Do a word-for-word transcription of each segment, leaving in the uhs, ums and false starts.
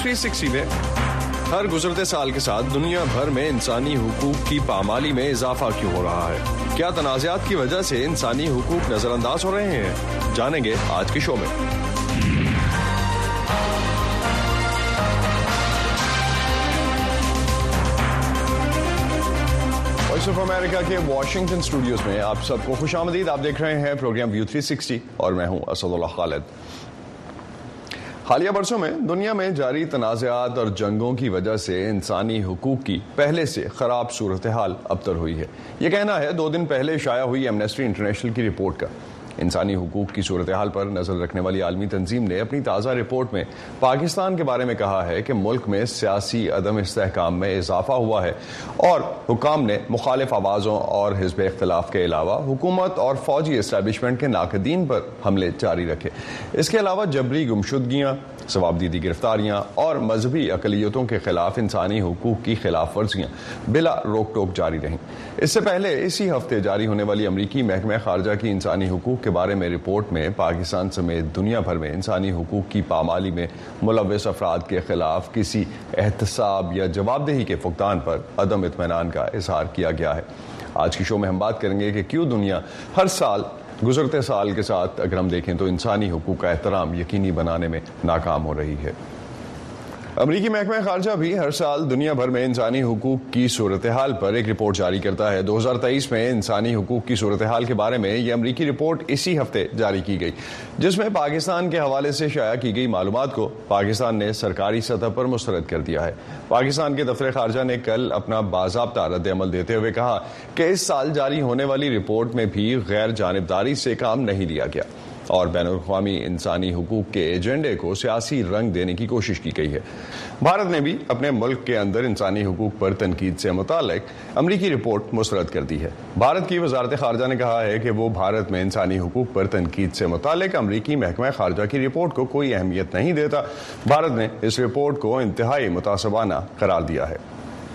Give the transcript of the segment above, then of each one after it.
تھری سکسٹی میں ہر گزرتے سال کے ساتھ دنیا بھر میں انسانی حقوق کی پامالی میں اضافہ کیوں ہو رہا ہے؟ کیا تنازعات کی وجہ سے انسانی حقوق نظر انداز ہو رہے ہیں؟ جانیں گے آج کے شو میں۔ وائس آف امریکہ کے واشنگٹن اسٹوڈیوز میں آپ سب کو خوش آمدید۔ آپ دیکھ رہے ہیں پروگرام ویو تھری سکسٹی اور میں ہوں اسد اللہ خالد۔ حالیہ برسوں میں دنیا میں جاری تنازعات اور جنگوں کی وجہ سے انسانی حقوق کی پہلے سے خراب صورتحال ابتر ہوئی ہے۔ یہ کہنا ہے دو دن پہلے شائع ہوئی ایمنسٹی انٹرنیشنل کی رپورٹ کا۔ انسانی حقوق کی صورتحال پر نظر رکھنے والی عالمی تنظیم نے اپنی تازہ رپورٹ میں پاکستان کے بارے میں کہا ہے کہ ملک میں سیاسی عدم استحکام میں اضافہ ہوا ہے اور حکام نے مخالف آوازوں اور حزب اختلاف کے علاوہ حکومت اور فوجی اسٹیبلشمنٹ کے ناقدین پر حملے جاری رکھے۔ اس کے علاوہ جبری گمشدگیاں، ثوابدیدی گرفتاریاں اور مذہبی اقلیتوں کے خلاف انسانی حقوق کی خلاف ورزیاں بلا روک ٹوک جاری رہیں۔ اس سے پہلے اسی ہفتے جاری ہونے والی امریکی محکمہ خارجہ کی انسانی حقوق کے بارے میں رپورٹ میں پاکستان سمیت دنیا بھر میں انسانی حقوق کی پامالی میں ملوث افراد کے خلاف کسی احتساب یا جواب دہی کے فقدان پر عدم اطمینان کا اظہار کیا گیا ہے۔ آج کی شو میں ہم بات کریں گے کہ کیوں دنیا ہر سال گزرتے سال کے ساتھ اگر ہم دیکھیں تو انسانی حقوق کا احترام یقینی بنانے میں ناکام ہو رہی ہے۔ امریکی محکمہ خارجہ بھی ہر سال دنیا بھر میں انسانی حقوق کی صورتحال پر ایک رپورٹ جاری کرتا ہے۔ دو ہزار تیئیس میں انسانی حقوق کی صورتحال کے بارے میں یہ امریکی رپورٹ اسی ہفتے جاری کی گئی، جس میں پاکستان کے حوالے سے شائع کی گئی معلومات کو پاکستان نے سرکاری سطح پر مسترد کر دیا ہے۔ پاکستان کے دفتر خارجہ نے کل اپنا باضابطہ رد عمل دیتے ہوئے کہا کہ اس سال جاری ہونے والی رپورٹ میں بھی غیر جانبداری سے کام نہیں لیا گیا اور بین الاقوامی انسانی حقوق کے ایجنڈے کو سیاسی رنگ دینے کی کوشش کی گئی ہے۔ بھارت نے بھی اپنے ملک کے اندر انسانی حقوق پر تنقید سے متعلق امریکی رپورٹ مسترد کر دی ہے۔ بھارت کی وزارت خارجہ نے کہا ہے کہ وہ بھارت میں انسانی حقوق پر تنقید سے متعلق امریکی محکمہ خارجہ کی رپورٹ کو کوئی اہمیت نہیں دیتا۔ بھارت نے اس رپورٹ کو انتہائی متعصبانہ قرار دیا ہے۔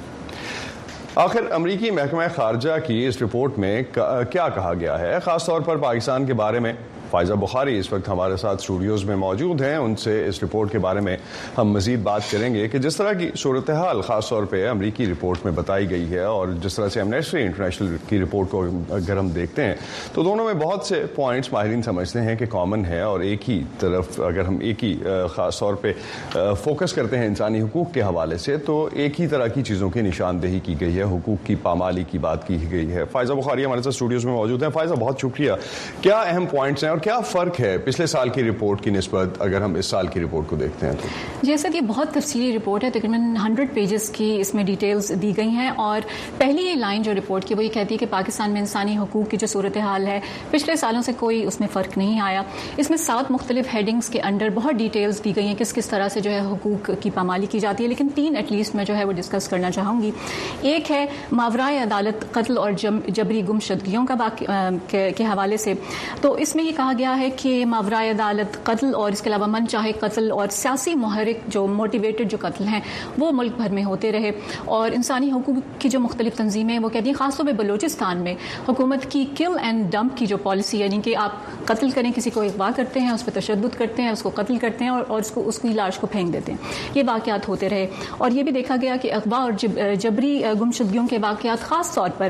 آخر امریکی محکمہ خارجہ کی اس رپورٹ میں کیا کہا گیا ہے؟ خاص طور پر پاکستان کے بارے میں فائزہ بخاری اس وقت ہمارے ساتھ اسٹوڈیوز میں موجود ہیں۔ ان سے اس رپورٹ کے بارے میں ہم مزید بات کریں گے کہ جس طرح کی صورتحال خاص طور پہ امریکی رپورٹ میں بتائی گئی ہے اور جس طرح سے ایمنسٹی انٹرنیشنل کی رپورٹ کو اگر ہم دیکھتے ہیں تو دونوں میں بہت سے پوائنٹس ماہرین سمجھتے ہیں کہ کامن ہے، اور ایک ہی طرف اگر ہم ایک ہی خاص طور پہ فوکس کرتے ہیں انسانی حقوق کے حوالے سے تو ایک ہی طرح کی چیزوں کی نشاندہی کی گئی ہے، حقوق کی پامالی کی بات کی گئی ہے۔ فائزہ بخاری ہمارے ساتھ اسٹوڈیوز میں موجود ہیں۔ فائزہ، بہت شکریہ۔ کیا اہم پوائنٹس ہیں اور کیا فرق ہے پچھلے سال کی رپورٹ کی نسبت اگر ہم اس سال کی رپورٹ کو دیکھتے ہیں تو؟ جی سر، یہ بہت تفصیلی رپورٹ ہے، تقریباً ہنڈریڈ پیجز کی اس میں ڈیٹیلز دی گئی ہیں، اور پہلی لائن جو رپورٹ کی وہ یہ کہتی ہے کہ پاکستان میں انسانی حقوق کی جو صورتحال ہے پچھلے سالوں سے کوئی اس میں فرق نہیں آیا۔ اس میں سات مختلف ہیڈنگز کے انڈر بہت ڈیٹیلز دی گئی ہیں کس کس طرح سے جو ہے حقوق کی پامالی کی جاتی ہے، لیکن تین ایٹ لیسٹ میں جو ہے وہ ڈسکس کرنا چاہوں گی۔ ایک ہے ماورائے عدالت قتل اور جبری گمشدگیوں کا کے حوالے سے، تو اس میں یہ کہا گیا ہے کہ ماورائے عدالت قتل اور اس کے علاوہ من چاہے قتل اور سیاسی محرک جو موٹیویٹڈ جو قتل ہیں وہ ملک بھر میں ہوتے رہے، اور انسانی حقوق کی جو مختلف تنظیمیں وہ کہتی ہیں خاص طور پہ بلوچستان میں حکومت کی کل اینڈ ڈمپ کی جو پالیسی، یعنی کہ آپ قتل کریں، کسی کو اغوا کرتے ہیں، اس پہ تشدد کرتے ہیں، اس کو قتل کرتے ہیں اور اور اس کو اس کی لاش کو پھینک دیتے ہیں، یہ واقعات ہوتے رہے۔ اور یہ بھی دیکھا گیا کہ اغوا اور جبری گمشدگیوں کے واقعات خاص طور پر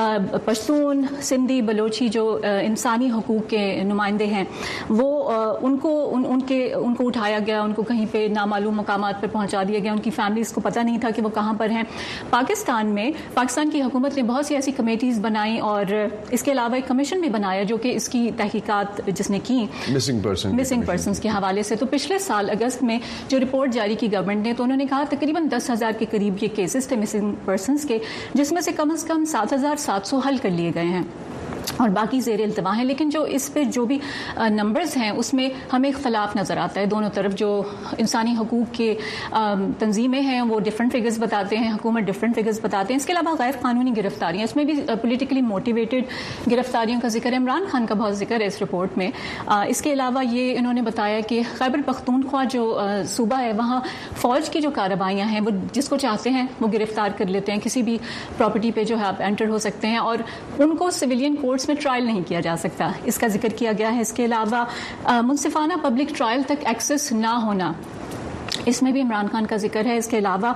پشتون، سندھی، بلوچی جو انسانی حقوق کے نمائندے ہیں وہ ان کو ان, ان کے ان کو اٹھایا گیا، ان کو کہیں پہ نامعلوم مقامات پر پہنچا دیا گیا، ان کی فیملیز کو پتہ نہیں تھا کہ وہ کہاں پر ہیں۔ پاکستان میں پاکستان کی حکومت نے بہت سی ایسی کمیٹیز بنائیں اور اس کے علاوہ ایک کمیشن بھی بنایا جو کہ اس کی تحقیقات جس نے کی مسنگ پرسن مسنگ پرسنس کے حوالے سے۔ تو پچھلے سال اگست میں جو رپورٹ جاری کی گورنمنٹ نے تو انہوں نے کہا تقریباً دس ہزار کے قریب یہ کیسز تھے مسنگ پرسنس کے، جس میں سے کم از کم سات ہزار سات سو حل کر لیے گئے ہیں اور باقی زیر التوا ہیں۔ لیکن جو اس پہ جو بھی نمبرز ہیں اس میں ہمیں اختلاف نظر آتا ہے دونوں طرف۔ جو انسانی حقوق کے تنظیمیں ہیں وہ ڈفرینٹ فگرز بتاتے ہیں، حکومت ڈفرینٹ فگرز بتاتے ہیں۔ اس کے علاوہ غیر قانونی گرفتاریاں، اس میں بھی پولیٹیکلی موٹیویٹڈ گرفتاریوں کا ذکر ہے، عمران خان کا بہت ذکر ہے اس رپورٹ میں۔ اس کے علاوہ یہ انہوں نے بتایا کہ خیبر پختونخوا جو صوبہ ہے وہاں فوج کی جو کارروائیاں ہیں وہ جس کو چاہتے ہیں وہ گرفتار کر لیتے ہیں، کسی بھی پراپرٹی پہ جو ہے آپ انٹر ہو سکتے ہیں اور ان کو سویلین کورٹس میں ٹرائل نہیں کیا جا سکتا، اس کا ذکر کیا گیا ہے۔ اس کے علاوہ منصفانہ پبلک ٹرائل تک ایکسس نہ ہونا، اس میں بھی عمران خان کا ذکر ہے. اس کے علاوہ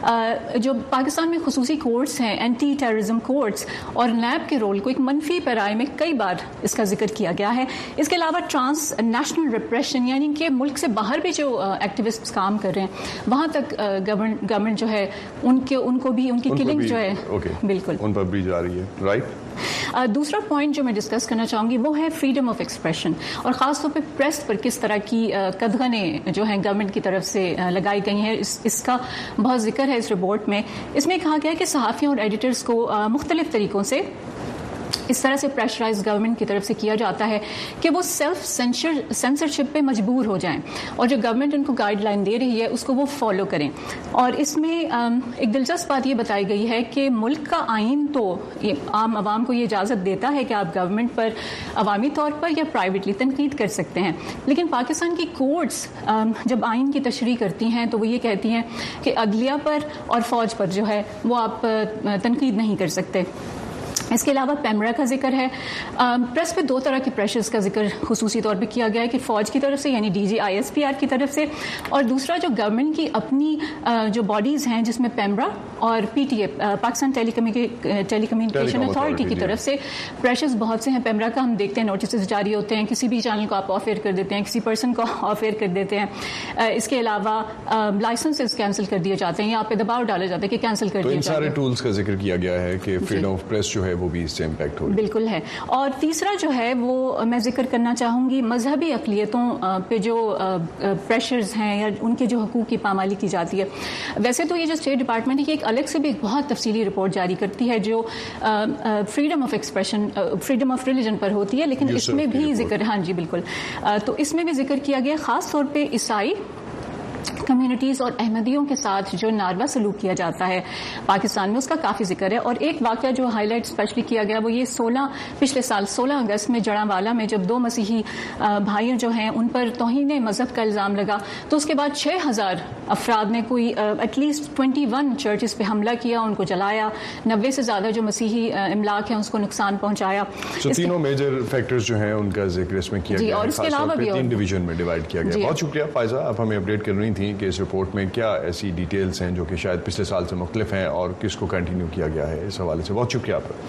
جو پاکستان میں خصوصی کورٹس ہیں, اینٹی ٹیررزم کورٹس, اور نیب کے رول کو ایک منفی پیرائے میں کئی بار اس کا ذکر کیا گیا ہے. اس کے علاوہ ٹرانس نیشنل ریپریشن, یعنی کہ ملک سے باہر بھی جو ایکٹیوسٹ کام کر رہے ہیں وہاں تک گورنمنٹ جو ہے ان کے ان کو بھی ان کی کلنگ جو ہے بالکل ان پر بھی جاری ہے. رائٹ. دوسرا پوائنٹ جو میں ڈسکس کرنا چاہوں گی وہ ہے فریڈم آف ایکسپریشن, اور خاص طور پہ پریس پر کس طرح کی قدغنیں جو ہیں گورنمنٹ کی طرف سے لگائی گئی ہیں. اس اس کا بہت ذکر ہے اس رپورٹ میں. اس میں کہا گیا ہے کہ صحافیوں اور ایڈیٹرز کو مختلف طریقوں سے اس طرح سے پریشرائز گورنمنٹ کی طرف سے کیا جاتا ہے کہ وہ سیلف سینسرشپ پہ مجبور ہو جائیں, اور جو گورنمنٹ ان کو گائیڈ لائن دے رہی ہے اس کو وہ فالو کریں. اور اس میں ایک دلچسپ بات یہ بتائی گئی ہے کہ ملک کا آئین تو عام عوام کو یہ اجازت دیتا ہے کہ آپ گورنمنٹ پر عوامی طور پر یا پرائیویٹلی تنقید کر سکتے ہیں, لیکن پاکستان کی کورٹس جب آئین کی تشریح کرتی ہیں تو وہ یہ کہتی ہیں کہ عدلیہ پر اور فوج پر جو ہے وہ آپ تنقید نہیں کر سکتے. اس کے علاوہ پیمرا کا ذکر ہے. پریس پہ دو طرح کے پریشرز کا ذکر خصوصی طور پہ کیا گیا ہے کہ فوج کی طرف سے یعنی ڈی جی آئی ایس پی آر کی طرف سے, اور دوسرا جو گورنمنٹ کی اپنی جو باڈیز ہیں جس میں پیمرا اور پی ٹی اے پاکستان ٹیلی کمیونیکیشن اتھارٹی کی طرف سے پریشرز بہت سے ہیں. پیمرا کا ہم دیکھتے ہیں نوٹسز جاری ہوتے ہیں, کسی بھی چینل کو آپ آف ایئر کر دیتے ہیں, کسی پرسن کو آف ایئر کر دیتے ہیں. اس کے علاوہ لائسنسز کینسل کر دیے جاتے ہیں یا آپ پہ دباؤ ڈالا جاتا ہے کہ کینسل کر دیے جاتے ہیں. تو ان سارے ٹولز کا ذکر کیا گیا ہے کہ فریڈم آف پریس جو ہے وہ بھی اس سے امپیکٹ ہو رہی ہے. بالکل ہے. اور تیسرا جو ہے وہ میں ذکر کرنا چاہوں گی مذہبی اقلیتوں پہ جو پریشرز ہیں یا ان کے جو حقوق کی پامالی کی جاتی ہے. ویسے تو یہ جو اسٹیٹ ڈپارٹمنٹ ہے یہ ایک الگ سے بھی ایک بہت تفصیلی رپورٹ جاری کرتی ہے جو فریڈم آف ایکسپریشن فریڈم آف ریلیجن پر ہوتی ہے, لیکن اس میں بھی ذکر ہاں جی بالکل تو اس میں بھی ذکر کیا گیا خاص طور پہ عیسائی کمیونٹیز اور احمدیوں کے ساتھ جو ناروا سلوک کیا جاتا ہے پاکستان میں اس کا کافی ذکر ہے. اور ایک واقعہ جو ہائی لائٹ اسپیشلی کیا گیا وہ یہ سولہ پچھلے سال سولہ اگست میں جڑاں والا میں جب دو مسیحی بھائیوں جو ہیں ان پر توہین مذہب کا الزام لگا تو اس کے بعد چھ ہزار افراد نے کوئی ایٹ لیسٹ ٹوینٹی ون چرچز پہ حملہ کیا, ان کو جلایا, نوے سے زیادہ جو مسیحی املاک ہیں اس کو نقصان پہنچایا. so, تینوں میجر فیکٹرز جو ہیں ان کا ذکر اس میں کیا جی, گیا اور اس کے علاوہ بھی تین ڈویژن میں ڈیوائڈ کیا گیا. بہت شکریہ فائزہ, آپ ہمیں اپڈیٹ کر رہی تھیں کہ اس رپورٹ میں کیا ایسی ڈیٹیلز ہیں جو کہ شاید پچھلے سال سے مختلف ہیں اور کس کو کنٹینیو کیا گیا ہے. اس حوالے سے بہت شکریہ آپ کا.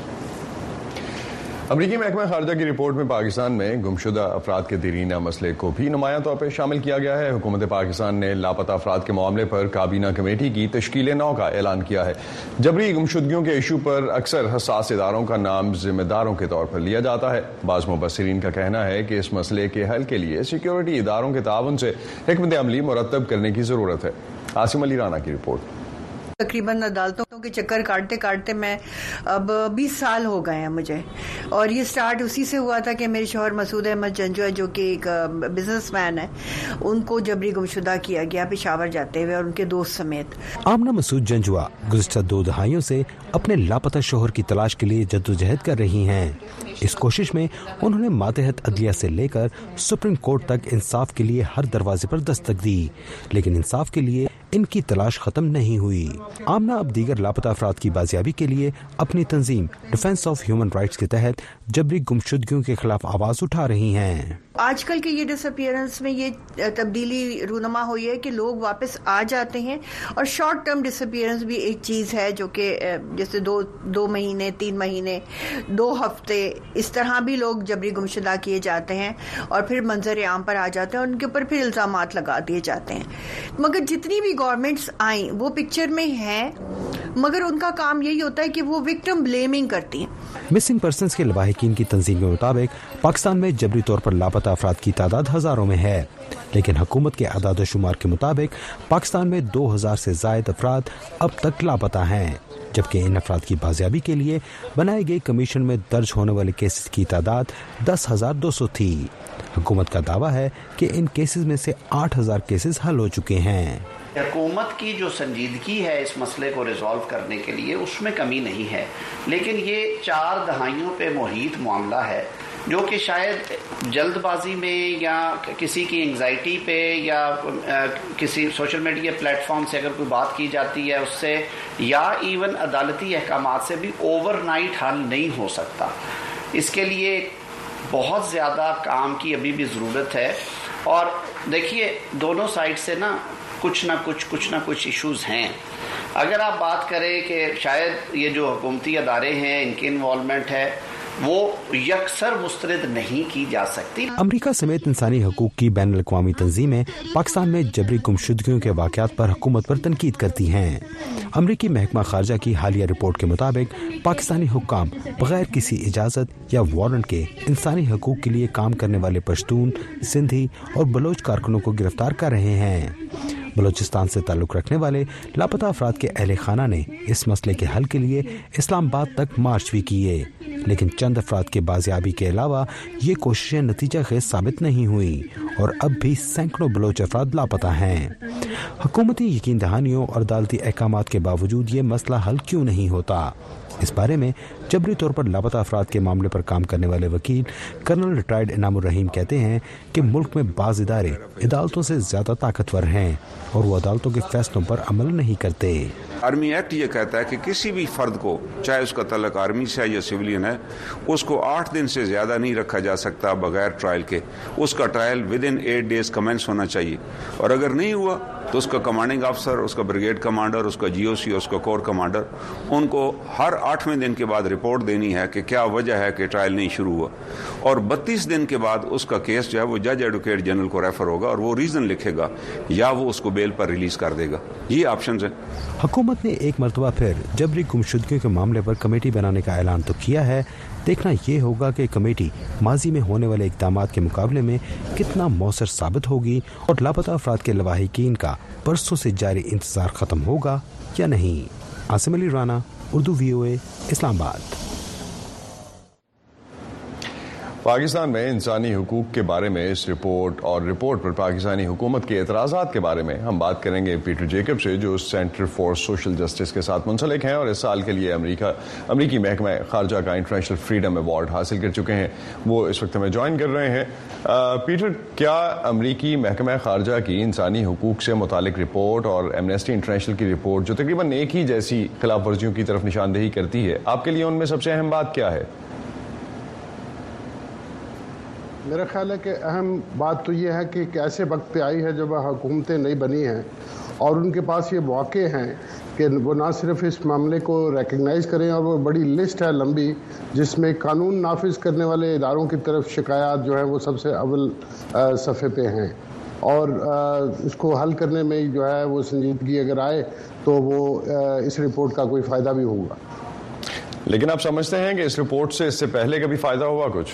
امریکی محکمہ خارجہ کی رپورٹ میں پاکستان میں گمشدہ افراد کے دیرینہ مسئلے کو بھی نمایاں طور پہ شامل کیا گیا ہے. حکومت پاکستان نے لاپتہ افراد کے معاملے پر کابینہ کمیٹی کی تشکیل نو کا اعلان کیا ہے. جبری گمشدگیوں کے ایشو پر اکثر حساس اداروں کا نام ذمہ داروں کے طور پر لیا جاتا ہے. بعض مبصرین کا کہنا ہے کہ اس مسئلے کے حل کے لیے سیکیورٹی اداروں کے تعاون سے حکمت عملی مرتب کرنے کی ضرورت ہے. عاصم علی رانا کی رپورٹ. تقریباً عدالتوں کے چکر کاٹتے کاٹتے میں اب بیس سال ہو گئے ہیں مجھے, اور یہ سٹارٹ اسی سے ہوا تھا کہ میرے شوہر مسعود احمد جنجوہ جو کہ ایک بزنس مین ہے, ان کو جبری گمشدہ کیا گیا پشاور جاتے ہوئے اور ان کے دوست سمیت. آمنہ مسعود جنجوہ گزشتہ دو دہائیوں سے اپنے لاپتہ شوہر کی تلاش کے لیے جدوجہد کر رہی ہیں. اس کوشش میں انہوں نے ماتحت عدلیہ سے لے کر سپریم کورٹ تک انصاف کے لیے ہر دروازے پر دستک دی, لیکن انصاف کے لیے ان کی تلاش ختم نہیں ہوئی. آمنہ اب دیگر لاپتہ افراد کی بازیابی کے لیے اپنی تنظیم ڈیفینس آف ہیومن رائٹس کے تحت جبری گمشدگیوں کے خلاف آواز اٹھا رہی ہیں. آج کل کے یہ ڈس اپیئرنس میں یہ تبدیلی رونما ہوئی ہے کہ لوگ واپس آ جاتے ہیں, اور شارٹ ٹرم ڈس اپیئرنس بھی ایک چیز ہے جو کہ جیسے دو دو مہینے تین مہینے دو ہفتے اس طرح بھی لوگ جبری گمشدہ کیے جاتے ہیں اور پھر منظر عام پر آ جاتے ہیں اور ان کے اوپر پھر الزامات لگا دیے جاتے ہیں. مگر جتنی بھی گورنمنٹس آئیں وہ پکچر میں ہیں, مگر ان کا کام یہی ہوتا ہے کہ وہ وکٹم بلیمنگ کرتی ہیں. مسنگ پرسنز کے لواحقین کی تنظیم کے مطابق پاکستان میں جبری طور پر لاپتہ افراد کی تعداد ہزاروں میں ہے, لیکن حکومت کے اعداد و شمار کے مطابق پاکستان میں دو ہزار سے زائد افراد اب تک لاپتہ ہیں, جبکہ ان افراد کی بازیابی کے لیے بنائی گئی کمیشن میں درج ہونے والے کیسز کی تعداد دس ہزار دو سو تھی. حکومت کا دعویٰ ہے کہ ان کیسز میں سے آٹھ ہزار کیسز حل ہو چکے ہیں. حکومت کی جو سنجیدگی ہے اس مسئلے کو ریزالو کرنے کے لیے اس میں کمی نہیں ہے, لیکن یہ چار دہائیوں پہ محیط معاملہ ہے جو کہ شاید جلد بازی میں یا کسی کی انگزائٹی پہ یا کسی سوشل میڈیا پلیٹ فارم سے اگر کوئی بات کی جاتی ہے اس سے یا ایون عدالتی احکامات سے بھی اوور نائٹ حل نہیں ہو سکتا. اس کے لیے بہت زیادہ کام کی ابھی بھی ضرورت ہے. اور دیکھیے دونوں سائڈ سے نا کچھ نہ کچھ کچھ نہ کچھ ایشوز ہیں. اگر آپ بات کریں کہ شاید یہ جو حکومتی ادارے ہیں ان کی انوالومنٹ ہے وہ یکسر مسترد نہیں کی جا سکتی. امریکہ سمیت انسانی حقوق کی بین الاقوامی تنظیمیں پاکستان میں جبری گمشدگیوں کے واقعات پر حکومت پر تنقید کرتی ہیں. امریکی محکمہ خارجہ کی حالیہ رپورٹ کے مطابق پاکستانی حکام بغیر کسی اجازت یا وارنٹ کے انسانی حقوق کے لیے کام کرنے والے پشتون، سندھی اور بلوچ کارکنوں کو گرفتار کر رہے ہیں. بلوچستان سے تعلق رکھنے والے لاپتہ افراد کے اہل خانہ نے اس مسئلے کے حل کے لیے اسلام آباد تک مارچ بھی کیے، لیکن چند افراد کے بازیابی کے علاوہ یہ کوششیں نتیجہ خیز ثابت نہیں ہوئی اور اب بھی سینکڑوں بلوچ افراد لاپتہ ہیں. حکومتی یقین دہانیوں اور عدالتی احکامات کے باوجود یہ مسئلہ حل کیوں نہیں ہوتا؟ اس بارے میں جبری طور پر لاپتہ افراد کے معاملے پر کام کرنے والے وکیل کرنل ریٹائرڈ انعام الرحیم کہتے ہیں کہ ملک میں بعض ادارے عدالتوں سے زیادہ طاقتور ہیں اور وہ عدالتوں کے فیصلوں پر عمل نہیں کرتے. آرمی ایکٹ یہ کہتا ہے کہ کسی بھی فرد کو، چاہے اس کا تعلق آرمی سے یا سویلین ہے، اس کو آٹھ دن سے زیادہ نہیں رکھا جا سکتا بغیر ٹرائل کے. اس کا ٹرائل ود ان ایٹ ڈیز کمنس ہونا چاہیے، اور اگر نہیں ہوا تو اس کا کمانڈنگ آفسر، اس کا بریگیڈ کمانڈر، اس کا جی او سی، اس کا کور کمانڈر، ان کو ہر آٹھویں دن کے بعد رپورٹ دینی ہے کہ کیا وجہ ہے کہ ٹرائل نہیں شروع ہوا، اور بتیس دن کے بعد اس کا کیس جو ہے وہ جج ایڈوکیٹ جنرل کو ریفر ہوگا اور وہ ریزن لکھے گا یا وہ اس کو بیل پر ریلیز کر دے گا. یہ آپشنز ہیں. حکومت نے ایک مرتبہ پھر جبری گمشدگیوں کے معاملے پر کمیٹی بنانے کا اعلان تو کیا ہے. دیکھنا یہ ہوگا کہ کمیٹی ماضی میں ہونے والے اقدامات کے مقابلے میں کتنا مؤثر ثابت ہوگی اور لاپتہ افراد کے لواحقین کا برسوں سے جاری انتظار ختم ہوگا یا نہیں. عاصم علی رانا، اردو وی او اے، اسلام آباد. پاکستان میں انسانی حقوق کے بارے میں اس رپورٹ اور رپورٹ پر پاکستانی حکومت کے اعتراضات کے بارے میں ہم بات کریں گے پیٹر جیکب سے، جو سینٹر فار سوشل جسٹس کے ساتھ منسلک ہیں اور اس سال کے لیے امریکہ امریکی محکمہ خارجہ کا انٹرنیشنل فریڈم ایوارڈ حاصل کر چکے ہیں. وہ اس وقت ہمیں جوائن کر رہے ہیں. پیٹر، کیا امریکی محکمہ خارجہ کی انسانی حقوق سے متعلق رپورٹ اور ایمنسٹی انٹرنیشنل کی رپورٹ جو تقریباً ایک ہی جیسی خلاف ورزیوں کی طرف نشاندہی کرتی ہے، آپ کے لیے ان میں سب سے اہم بات کیا ہے؟ میرا خیال ہے کہ اہم بات تو یہ ہے کہ ایک ایسے وقت پہ آئی ہے جب حکومتیں نئی بنی ہیں اور ان کے پاس یہ مواقع ہیں کہ وہ نہ صرف اس معاملے کو ریکگنائز کریں، اور وہ بڑی لسٹ ہے لمبی جس میں قانون نافذ کرنے والے اداروں کی طرف شکایات جو ہیں وہ سب سے اول صفحے پہ ہیں، اور اس کو حل کرنے میں جو ہے وہ سنجیدگی اگر آئے تو وہ اس رپورٹ کا کوئی فائدہ بھی ہوگا. لیکن آپ سمجھتے ہیں کہ اس رپورٹ سے اس سے پہلے کبھی فائدہ ہوا کچھ؟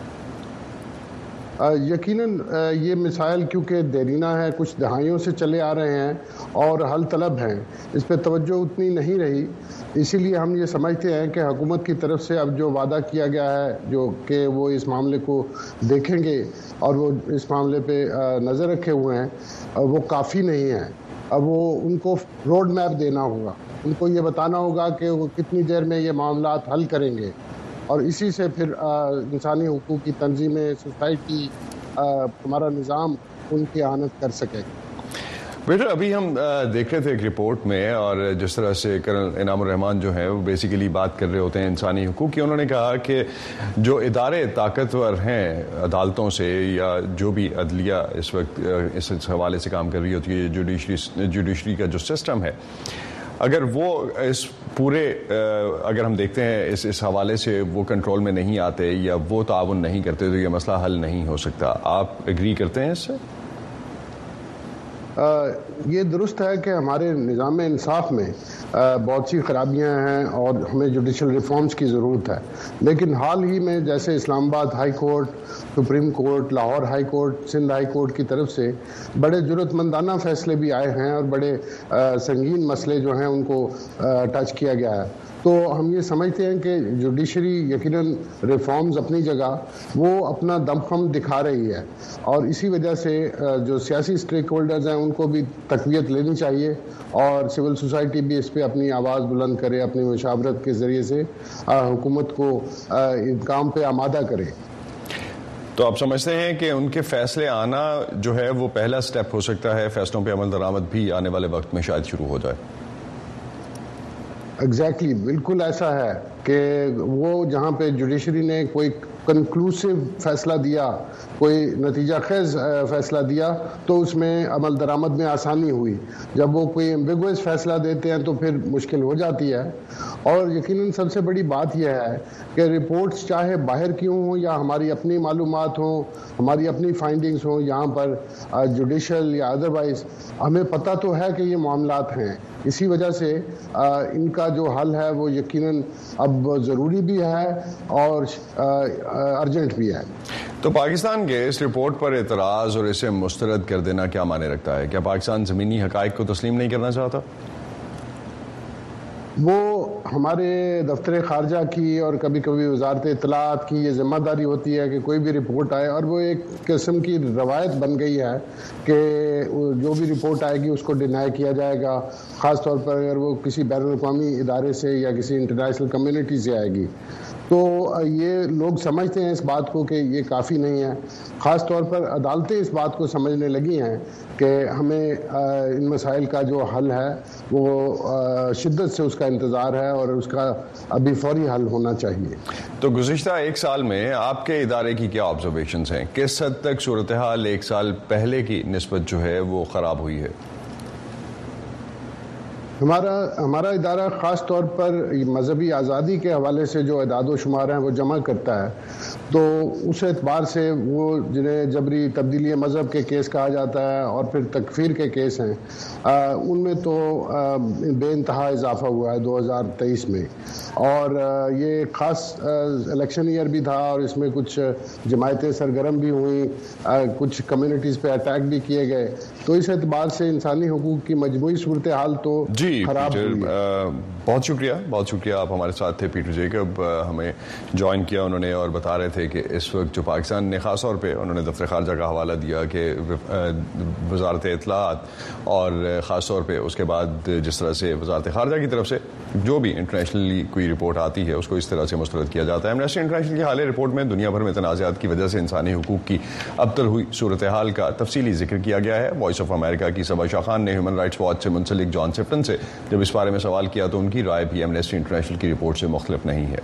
یقیناً یہ مسائل کیونکہ دیرینہ ہے، کچھ دہائیوں سے چلے آ رہے ہیں اور حل طلب ہیں، اس پہ توجہ اتنی نہیں رہی. اسی لیے ہم یہ سمجھتے ہیں کہ حکومت کی طرف سے اب جو وعدہ کیا گیا ہے جو کہ وہ اس معاملے کو دیکھیں گے اور وہ اس معاملے پہ نظر رکھے ہوئے ہیں، وہ کافی نہیں ہے. اب وہ ان کو روڈ میپ دینا ہوگا، ان کو یہ بتانا ہوگا کہ وہ کتنی دیر میں یہ معاملات حل کریں گے، اور اسی سے پھر انسانی حقوق کی تنظیمیں، سوسائٹی، ہمارا نظام ان کی اعانت کر سکے. بیٹا، ابھی ہم دیکھ رہے تھے ایک رپورٹ میں، اور جس طرح سے کرنل انعام الرحمان جو ہیں وہ بیسیکلی بات کر رہے ہوتے ہیں انسانی حقوق کی. انہوں نے کہا کہ جو ادارے طاقتور ہیں عدالتوں سے یا جو بھی عدلیہ اس وقت اس حوالے سے کام کر رہی ہوتی ہے، جوڈیشری جوڈیشری کا جو سسٹم ہے، اگر وہ اس پورے اگر ہم دیکھتے ہیں اس اس حوالے سے وہ کنٹرول میں نہیں آتے یا وہ تعاون نہیں کرتے تو یہ مسئلہ حل نہیں ہو سکتا. آپ ایگری کرتے ہیں اس سے؟ یہ درست ہے کہ ہمارے نظام انصاف میں بہت سی خرابیاں ہیں اور ہمیں جوڈیشل ریفارمز کی ضرورت ہے، لیکن حال ہی میں جیسے اسلام آباد ہائی کورٹ، سپریم کورٹ، لاہور ہائی کورٹ، سندھ ہائی کورٹ کی طرف سے بڑے جرأت مندانہ فیصلے بھی آئے ہیں اور بڑے سنگین مسئلے جو ہیں ان کو ٹچ کیا گیا ہے. تو ہم یہ سمجھتے ہیں کہ جوڈیشری یقیناً ریفارمز اپنی جگہ وہ اپنا دمخم دکھا رہی ہے، اور اسی وجہ سے جو سیاسی اسٹیک ہولڈرز ہیں ان کو بھی تقویت لینی چاہیے اور سول سوسائٹی بھی اس پہ اپنی آواز بلند کرے، اپنی مشاورت کے ذریعے سے حکومت کو کام پہ آمادہ کرے. تو آپ سمجھتے ہیں کہ ان کے فیصلے آنا جو ہے وہ پہلا سٹیپ ہو سکتا ہے، فیصلوں پہ عمل درآمد بھی آنے والے وقت میں شاید شروع ہو جائے؟ ایگزیکٹلی بالکل ایسا ہے کہ وہ جہاں پہ جوڈیشری نے کوئی کنکلوسیو فیصلہ دیا، کوئی نتیجہ خیز فیصلہ دیا تو اس میں عمل درآمد میں آسانی ہوئی. جب وہ کوئی ایمبیگوس فیصلہ دیتے ہیں تو پھر مشکل ہو جاتی ہے. اور یقیناً سب سے بڑی بات یہ ہے کہ رپورٹس چاہے باہر کیوں ہوں یا ہماری اپنی معلومات ہوں، ہماری اپنی فائنڈنگز ہوں یہاں پر جوڈیشل یا ادروائز، ہمیں پتہ تو ہے کہ یہ معاملات ہیں. اسی وجہ سے ان کا جو حل ہے وہ یقیناً اب ضروری بھی ہے اور ارجنٹ بھی ہے. تو پاکستان کے اس رپورٹ پر اعتراض اور اسے مسترد کر دینا کیا معنی رکھتا ہے؟ کیا پاکستان زمینی حقائق کو تسلیم نہیں کرنا چاہتا؟ وہ ہمارے دفتر خارجہ کی اور کبھی کبھی وزارت اطلاعات کی یہ ذمہ داری ہوتی ہے کہ کوئی بھی رپورٹ آئے، اور وہ ایک قسم کی روایت بن گئی ہے کہ جو بھی رپورٹ آئے گی اس کو ڈینائی کیا جائے گا، خاص طور پر اگر وہ کسی بین الاقوامی ادارے سے یا کسی انٹرنیشنل کمیونٹی سے آئے گی. تو یہ لوگ سمجھتے ہیں اس بات کو کہ یہ کافی نہیں ہے. خاص طور پر عدالتیں اس بات کو سمجھنے لگی ہیں کہ ہمیں ان مسائل کا جو حل ہے وہ شدت سے اس کا انتظار ہے اور اس کا ابھی فوری حل ہونا چاہیے. تو گزشتہ ایک سال میں آپ کے ادارے کی کیا آبزرویشنز ہیں؟ کس حد تک صورتحال ایک سال پہلے کی نسبت جو ہے وہ خراب ہوئی ہے؟ ہمارا ہمارا ادارہ خاص طور پر مذہبی آزادی کے حوالے سے جو اعداد و شمار ہیں وہ جمع کرتا ہے. تو اس اعتبار سے وہ جنہیں جبری تبدیلی مذہب کے کیس کہا جاتا ہے اور پھر تکفیر کے کیس ہیں، ان میں تو بے انتہا اضافہ ہوا ہے دو ہزار تیئیس میں. اور یہ خاص الیکشن ایئر بھی تھا اور اس میں کچھ جماعتیں سرگرم بھی ہوئیں، کچھ کمیونٹیز پہ اٹیک بھی کیے گئے. تو اس اعتبار سے انسانی حقوق کی مجموعی صورتحال تو جی خراب ہوئی. بہت شکریہ بہت شکریہ آپ ہمارے ساتھ تھے. پیٹر جیکب ہمیں جوائن کیا انہوں نے اور بتا رہے تھے کہ اس وقت جو پاکستان نے خاص طور پہ انہوں نے دفتر خارجہ کا حوالہ دیا کہ وزارت اطلاعات اور خاص طور پہ اس کے بعد جس طرح سے وزارت خارجہ کی طرف سے جو بھی انٹرنیشنلی کوئی رپورٹ آتی ہے اس کو اس طرح سے مسترد کیا جاتا ہے. ایمنسٹی انٹرنیشنل کی حالیہ رپورٹ میں دنیا بھر میں تنازعات کی وجہ سے انسانی حقوق کی ابتر ہوئی صورتحال کا تفصیلی ذکر کیا گیا ہے. وائس آف امریکہ کی صبا شاہ خان نے ہیومن رائٹس واچ سے منسلک جان سفٹن سے جب اس بارے میں سوال کیا تو ان کی رائے بھی ایمنسٹی انٹرنیشنل کی رپورٹ سے مختلف نہیں ہے.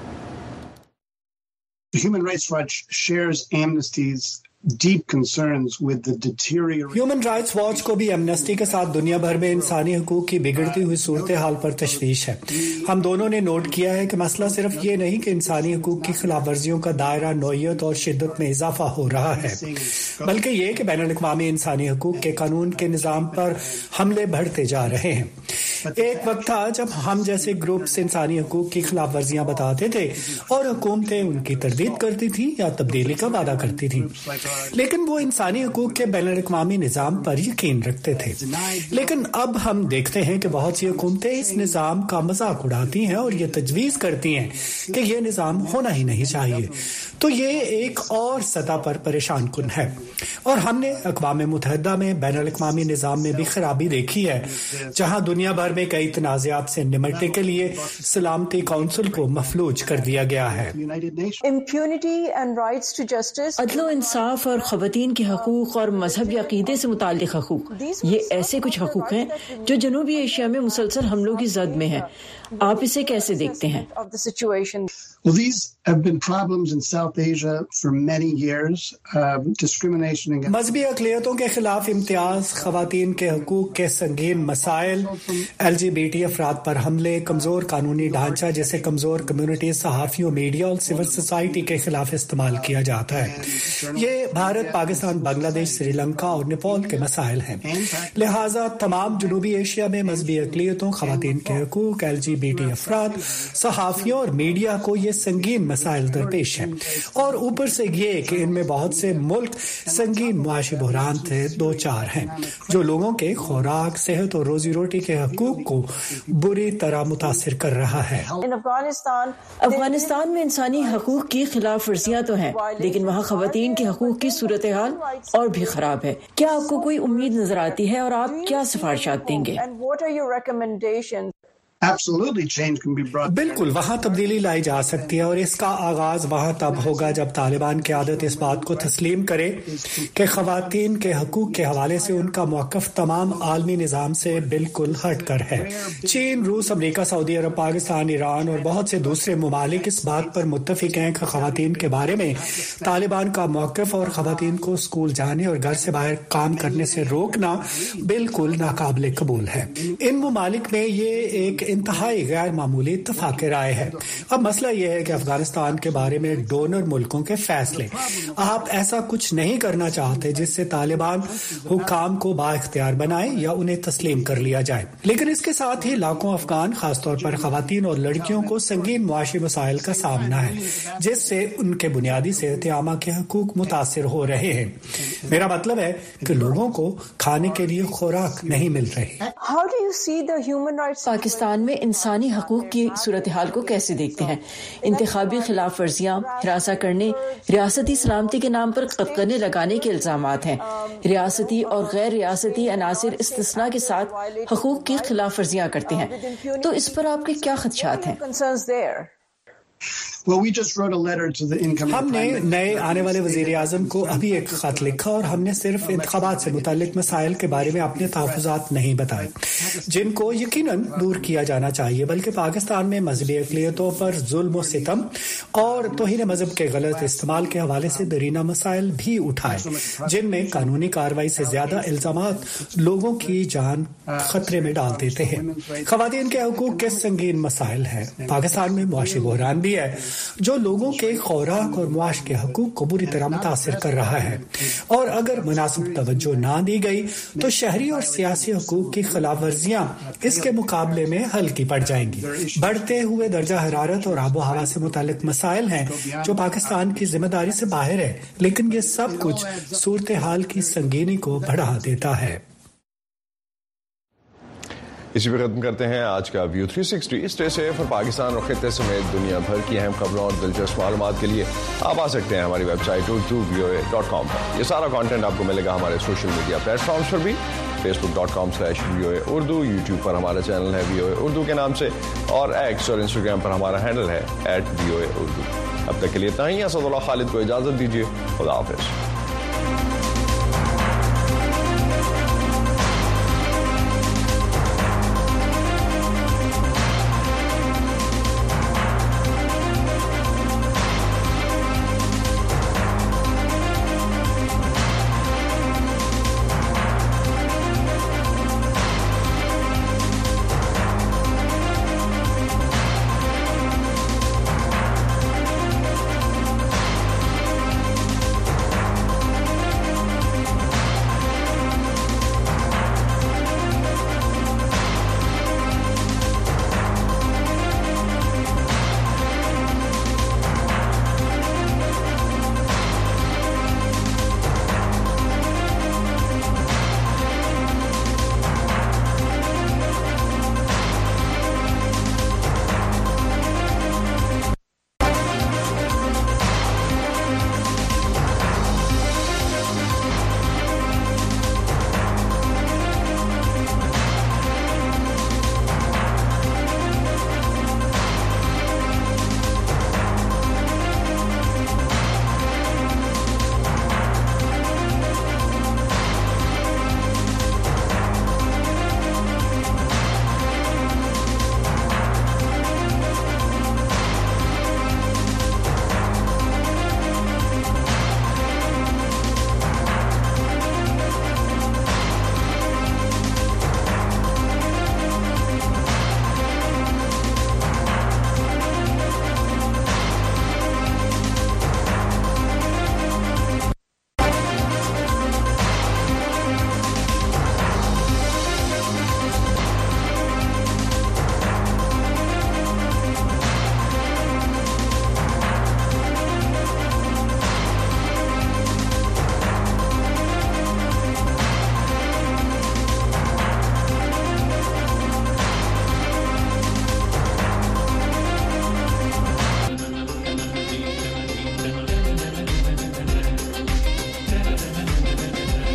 Human Rights Watch shares Amnesty's deep concerns with the deterioration. ہیومن رائٹس واچ کو بھی ایمنسٹی کے ساتھ دنیا بھر میں انسانی حقوق کی بگڑتی ہوئی صورتحال پر تشویش ہے. ہم دونوں نے نوٹ کیا ہے کہ مسئلہ صرف یہ نہیں کہ انسانی حقوق کی خلاف ورزیوں کا دائرہ نوعیت اور شدت میں اضافہ ہو رہا ہے، بلکہ یہ کہ بین الاقوامی انسانی حقوق کے قانون کے نظام پر حملے بڑھتے جا رہے ہیں. ایک وقت تھا جب ہم جیسے گروپس انسانی حقوق کی خلاف ورزیاں بتاتے تھے اور حکومتیں ان کی تردید کرتی تھیں یا تبدیلی کا وعدہ کرتی تھیں، لیکن وہ انسانی حقوق کے بین الاقوامی نظام پر یقین رکھتے تھے. لیکن اب ہم دیکھتے ہیں کہ بہت سی حکومتیں اس نظام کا مذاق اڑاتی ہیں اور یہ تجویز کرتی ہیں کہ یہ نظام ہونا ہی نہیں چاہیے. تو یہ ایک اور سطح پر پریشان کن ہے، اور ہم نے اقوام متحدہ میں بین الاقوامی نظام میں بھی خرابی دیکھی ہے، جہاں دنیا بھر میں کئی تنازعات سے نمٹنے کے لیے سلامتی کونسل کو مفلوج کر دیا گیا ہے. عدل و انصاف اور خواتین کے حقوق اور مذہب یا عقیدے سے متعلق حقوق، یہ ایسے کچھ حقوق ہیں جو جنوبی ایشیا میں مسلسل حملوں کی زد میں ہیں. آپ اسے کیسے دیکھتے ہیں؟ Well, these have been problems in South Asia for many years. Uh, discrimination against مذہبی اقلیتوں کے خلاف امتیاز، خواتین کے حقوق کے سنگین مسائل، ایل جی بی ٹی افراد پر حملے، کمزور قانونی ڈھانچہ جسے کمزور کمیونٹی، صحافیوں، میڈیا اور سول سوسائٹی کے خلاف استعمال کیا جاتا ہے. یہ بھارت، پاکستان، بنگلہ دیش، سری لنکا اور نیپال کے مسائل ہیں. لہٰذا تمام جنوبی ایشیا میں مذہبی اقلیتوں، خواتین کے حقوق، ایل جی بی ٹی افراد، صحافیوں اور میڈیا کو یہ سنگین مسائل درپیش ہیں. اور اوپر سے یہ کہ ان میں بہت سے ملک سنگین معاشی بحران سے دو چار ہیں جو لوگوں کے خوراک، صحت اور روزی روٹی کے حقوق کو بری طرح متاثر کر رہا ہے. افغانستان میں انسانی حقوق کی خلاف ورزیاں تو ہیں، لیکن وہاں خواتین کے حقوق کی صورتحال اور بھی خراب ہے. کیا آپ کو کوئی امید نظر آتی ہے اور آپ کیا سفارشات دیں گے؟ बिल्कुल वहाँ तब्दीली लाई जा सकती है और इसका आगाज वहाँ तब होगा जब तालिबान क़यादत इस बात को तस्लीम करे कि ख़वातीन के हकूक़ के हवाले से उनका मौक़िफ़ तमाम आलमी निज़ाम से बिल्कुल हट कर है। चीन, रूस, अमरीका, सऊदी अरब, पाकिस्तान, ईरान और बहुत से दूसरे ममालिक इस बात पर मुत्तफ़िक़ हैं कि ख़वातीन के बारे में तालिबान का मौक़िफ़ और ख़वातीन को स्कूल जाने और घर से बाहर काम करने से रोकना बिल्कुल नाकाबिले कबूल है। इन ममालिक में ये एक इंतहाई गैर मामूली इत्तफाक़ राय है। अब मसला यह है कि अफगानिस्तान के बारे में डोनर मुल्कों के फैसले, आप ऐसा कुछ नहीं करना चाहते जिससे तालिबान हुकाम को बाइख्तियार बनाए या उन्हें तस्लीम कर लिया जाए, लेकिन इसके साथ ही लाखों अफगान, खासतौर पर खवातीन और लड़कियों को संगीन मुआशी मसाइल का सामना है जिससे उनके बुनियादी सेहत-ए-आमा के हकूक मुतासिर हो रहे हैं। मेरा मतलब है कि लोगों को खाने के लिए खुराक नहीं मिल रही। पाकिस्तान में इंसानी हकूक की सूरत हाल को कैसे देखते हैं? इंतखाबी खिलाफ वर्जियाँ, हिरासा करने, रियासती सलामती के नाम पर कतकने लगाने के इल्जामात हैं। रियासती और गैर रियासती अनासिर इस्तिस्ना के साथ हकूक की खिलाफ वर्जियाँ करते हैं, तो इस पर आपके क्या खदशात हैं? हमने नए आने वाले वज़ीर आज़म को अभी एक खत लिखा और हमने सिर्फ इंतखाबात से मुताल्लिक मसाइल के बारे में अपने तहफ़्फ़ुज़ात नहीं बताए जिनको यकीनन दूर किया जाना चाहिए, बल्कि पाकिस्तान में मजहबी अक़लियतों पर जुल्म और सितम और तौहीन मज़हब के गलत इस्तेमाल के हवाले से दरीना मसाइल भी उठाए जिनमें कानूनी कार्रवाई से ज़्यादा इल्ज़ामात लोगों की जान खतरे में डाल देते हैं। ख़वातीन के हकूक़ के संगीन मसाइल हैं। पाकिस्तान में मुआशी बहरान भी है जो लोगों के खुराक और मुआश के हकूक को बुरी तरह मुतासिर कर रहा है और अगर मुनासिब तवज्जो ना दी गई तो शहरी और सियासी हकूक की खिलाफ वर्जियां इसके मुकाबले में हल्की पड़ जाएंगी। बढ़ते हुए दर्जा हरारत और आबो हवा से मुतालिक मसाइल हैं जो पाकिस्तान की जिम्मेदारी से बाहर है, लेकिन ये सब कुछ सूरत हाल की संगीनी को बढ़ा देता है। इसी पे खत्म करते हैं आज का view three sixty. Stay safe और पाकिस्तान और खित्ते समेत दुनिया भर की अहम खबरों और दिलचस्प मालूमात के लिए आप आ सकते हैं हमारी website Urdu V O A dot com पर। ये सारा कंटेंट आपको मिलेगा हमारे सोशल मीडिया प्लेटफॉर्म्स पर भी, Facebook dot com slash V O A Urdu, YouTube पर हमारा चैनल है वी ओ ए उर्दू के नाम से और एक्स और इंस्टाग्राम पर हमारा हैंडल है at V O A Urdu. अब तक के लिए इतना ही। असदुल्लाह खालिद को इजाज़त दीजिए। खुदा हाफिज़।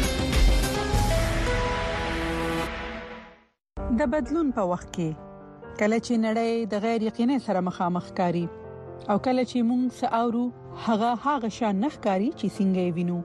د بدلون په وخت کې کله چې نړۍ د غیر یقیني سره مخامخ کاری او کله چې موږ ساورو هغه هغه شان نخکاری چې څنګه وینو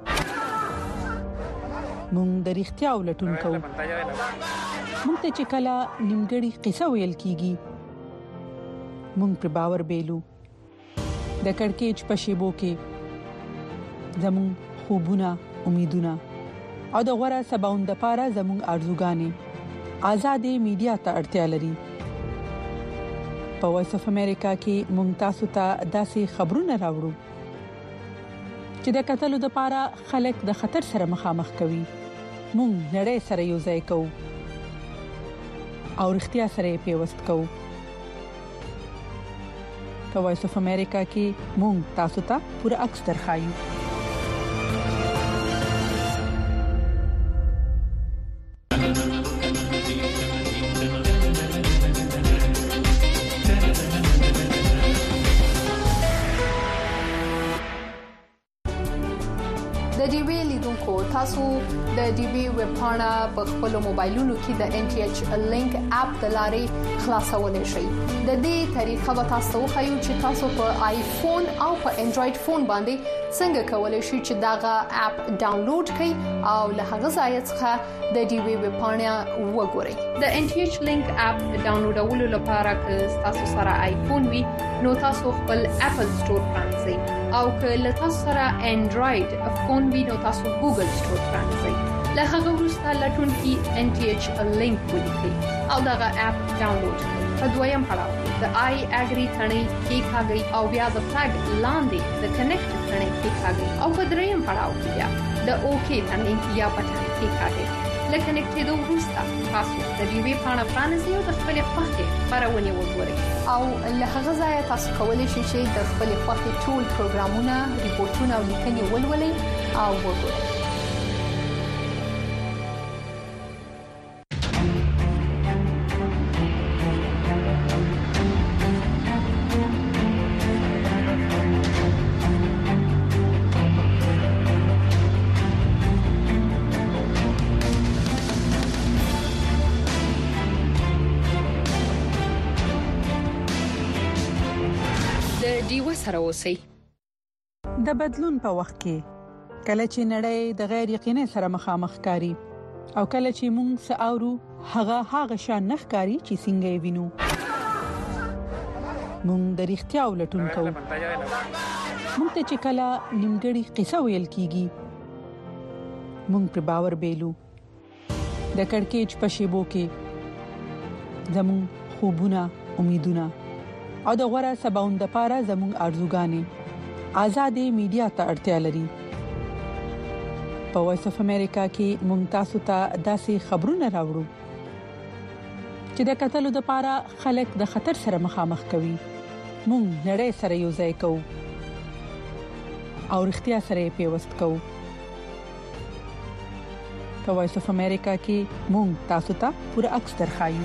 موږ د اړتیا ولټون کوو موږ ته چې کله نیمګړی قصه ویل کیږي موږ پر باور بیلو د کڑکېچ په شیبو کې زمون خوبونه امیدونه او د غوړه سباوند لپاره زمون ارزوګانې آزادې میډیا ته اړتیا لري په وایس اف امریکا کې ممتاز ته داسې خبرونه راوړو چې د قتل لپاره خلک د خطر سره مخامخ کوي مونږ نړۍ سره یو ځای کوو او اړتیا سره پیوست کوو په وایس اف امریکا کې مونږ تاسو ته پوره عکس درخایو د ډي وی لیدونکو تاسو د ډي وی ویب پاڼه په خپل موبایلونو کې د ان ټي ایچ لینک اپ د لارې خلاصولای شئ د دې طریقه به تاسو خو چې تاسو په آیفون او په انډراید فون باندې څنګه کولای شئ چې داغه اپ ډاونلوډ کړئ او له هغه ځای څخه د ډي وی ویب پاڼه وګورئ د ان ټي ایچ لینک اپ ډاونلوډولو لپاره که تاسو سره آیفون وي نو تاسو خپل اپل سٹور پرانځئ او که له تاسو سره انډراید فون وي نو تاسو ګوګل سٹور پرانځئ له هغه وروسته لټون کې ان ټي ایچ لینک ولیکئ او دغه اپ ډاونلوډ کړئ په دویم پړاو د آی اګری ثنې کې ښاګي او بیا د فلګ لاندې د کنیکټ ثنې کې ښاګي او په دریم پړاو کې بیا د اوکې ثنې یا پټن کې ښاګي لکه نکټېدو وروسته تاسو د دې وی پاڼه پرانیزئ او د خپل خوښې خبرونه وګورئ او له هغه ځای تاسو کولی شئ چې د خپل خوښې ټول پروګرامونه ریپورتونه او لیکنې ولولئ او وګورئ سره اوسئ د بدلون په وخت کې کله چې نړۍ د غیر یقیني سره مخامخ کاری او کله چې موږ ساورو هغه هغه شان نخکاری چې څنګه وینو موږ د اړتیا ولټون کوو موږ ته چې کله نیمګړی قصه ویل کیږي موږ پر باور بیلو د کڑکېچ په شیبو کې زمون خوبونه امیدونه او د غوړه سباوند لپاره زموږ ارزوګانې آزادې میډیا ته اړتیا لري په وایس اف امریکا کې ممتاز ته داسې خبرونه راوړو چې د قتل لپاره خلک د خطر سره مخامخ کوي مونږ نړۍ سره یو ځای کوو او اړتیا سره پیوست کوو په وایس اف امریکا کې مونږ تاسو ته پوره عکس درخایو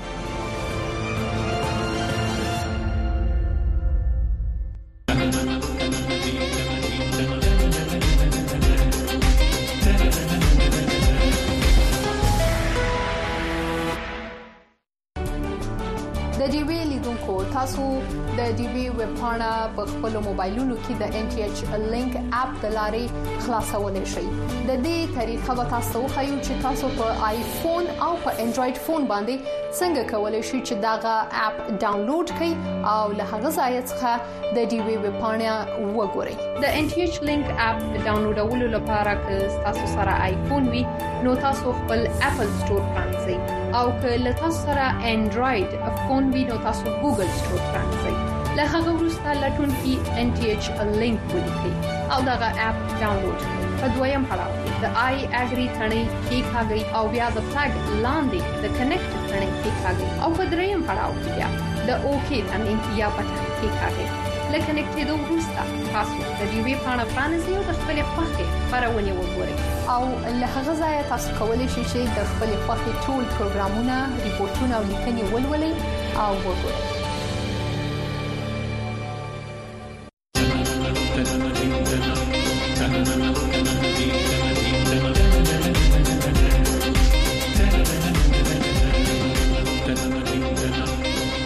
تاسو د ډي وی ویب پاڼه په خپل موبایلونو کې د ان ټي ایچ لینک اپ د لارې خلاصولای شئ د دې طریقه به تاسو خو چې تاسو په آیفون او په انډراید فون باندې څنګه کولای شئ چې داغه اپ ډاونلوډ کړئ او له هغه ځای څخه د ډي وی ویب پاڼه وګورئ د ان ټي ایچ لینک اپ ډاونلوډولو لپاره که تاسو سره آیفون وي نو تاسو خپل اپل سٹور پرانځئ او که له تاسو سره انډراید فون وي نو تاسو ګوګل سٹور پرانځئ له هغه وروسته لټون کې ان ټي ایچ لینک ولیکئ او دغه اپ ډاونلوډ کړئ په دویم پړاو د آی اګری ثنې کې ښاګي او بیا د فلګ لاندې د کنیکټ ثنې کې ښاګي او په دریم پړاو کې بیا د اوکې ثنې یا پټن کې ښاګي لکه نکټېدو وروسته تاسو د دې وی پاڼه پرانیزئ او د خپل خوښې خبرونه وګورئ او له هغه ځای تاسو کولی شئ چې د خپل خوښې ټول پروګرامونه ریپورتونه او لیکنې ولولئ او وګورئ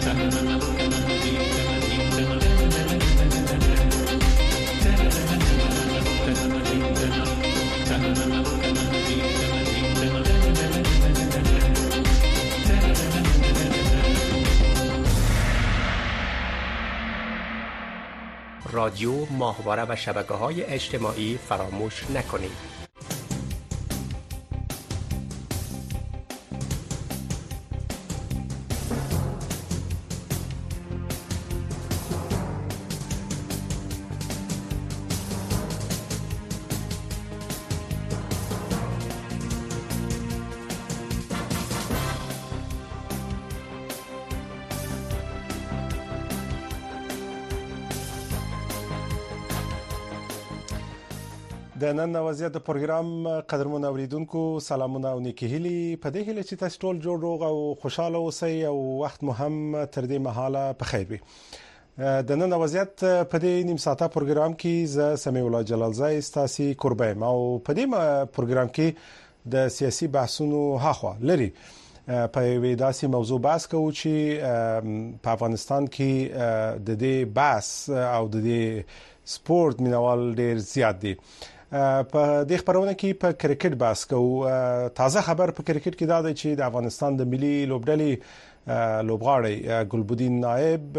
رادیو، ماهواره و شبکه‌های اجتماعی فراموش نکنید. د نن وضعیت د پروګرام قدرمن اوریدونکو سلامونه او نیکی هیلي په دې هیله چې تاسو ټول جوړ روغ او خوشاله اوسئ او وخت مو هم تر دې مهاله په خیر وي. د نن وضعیت په دې نیم ساعته پروګرام کې ز سمیع الله جلالزای ستاسي قربایم او په دې پروګرام کې د سیاسي بحثونو هاخوا لري په وی داسې موضوع بحث کوو چې په افغانستان کې د دې بحث او د دې سپورت مینوال ډیر زیات دي. په دې خبرونه کې په کرکټ بحث کوو. تازه خبر په کرکټ کې دا دی چې د افغانستان د ملي لوبډلې لوبغاړی ګلبدین نائب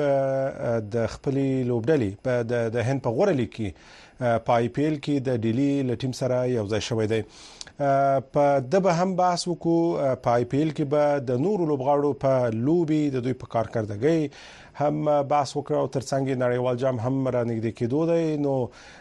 د خپل لوبډلې د هند په غوړه لیگ کې په آی پی ایل کې د ډیلی لټیم سره یو ځای شوی دی. په دغه هم بحث وکړو په آی پی ایل کې به د نورو لوبغاړو په لوبي د دوی په کارکردګۍ هم بحث وکړو او ترڅنګ نړیوال جام هم را نږدې کېدو دی. نو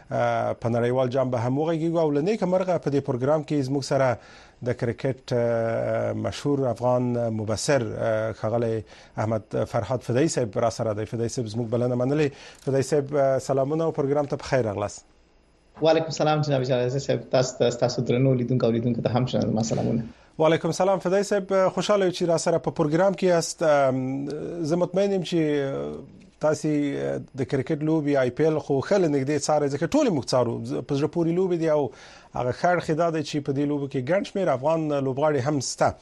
په نړیوال جام به هم وغږیږو او لنیک مرغه په دې پروګرام کې زموږ سره د کرکټ مشهور افغان مبصر خغلی احمد فرحات فدای صاحب را سره دی. فدای صاحب زموږ بلنه منلې. فدای صاحب سلامونه او پروګرام ته بخیر راغلاست. وعلیکم السلام جناب جلالزی صاحب، تاسو تاسو درنو لیدونکو او لیدونکو ته هم شنه سلامونه. وعلیکم السلام فدای صاحب، خوشاله چې را سره په پروګرام کې است. زه مطمئن یم چې تاسو د کرکټ لوبي آی پی ایل خو خل نږدې څاره ځکه ټول موږ څارو په ځړ پوری لوبي دی او هغه خیر خدای چې په دې لوبو کې ګڼ شمېر افغان لوبغاړي هم سته.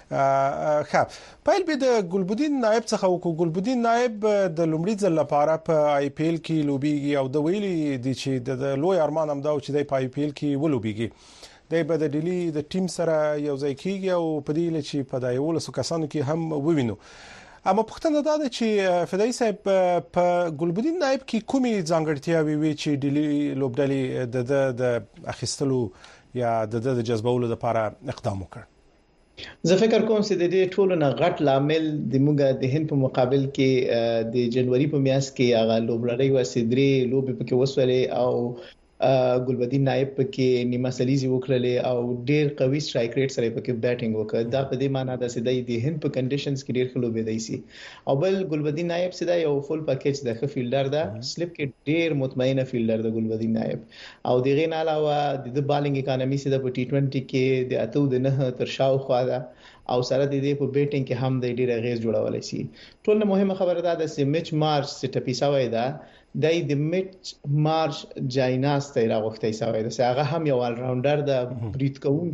ښه پایل به د ګلبدین نائب څخه وکړو. ګلبدین نائب د لومړي ځل لپاره په آی پی ایل کې لوبيږي او د ویلي دي چې د لوی ارمان هم دا چې د آی پی ایل کې ولوبيږي. د به د ډیلی د ټیم سره یو ځای کیږي او په دې لچ په دایول سو کسانو کې هم ووینو. اما پښتنه دا ده چې فدای صاحب په ګلبدین نائب کې کومي ځانګړتیاوي وي چې ډیلی لوبډلې د د اخیستلو یا د د جذبولو لپاره اقدام وکړ؟ زه فکر کوم چې د دې ټولو نه غټ لامل د موږ د هند په مقابل کې د جنوري په میاشت کې هغه لوبډلې و سیدري لوب په کې وسولې او ګلبدین نائب پکې نیمه سلیزي وکړلې او ډېر قوي سټرایک ریټ سره پکې بیټینګ وکړه. دا په دې معنی ده چې د هند په کنډیشنز کې ډېر خلوبې دی سي او بل ګلبدین نائب سدا یو فول پیکیج د ښه فیلډر ده. سلیپ کې ډېر مطمئنه فیلډر د ګلبدین نائب او دغه نه علاوه د بالینګ اکانومي سدا په ټي ټوئنټي کې د اتو د نه تر شاو خو ده او سره د دې په بیټینګ کې هم د ډېر غیز جوړولای شي. ټول مهمه خبره ده چې میچ مارچ سټپیسا وای ده د د میچ مارچ جایناس ته راغوښتای شوی ده. هغه هم یو ال راونډر د بریټ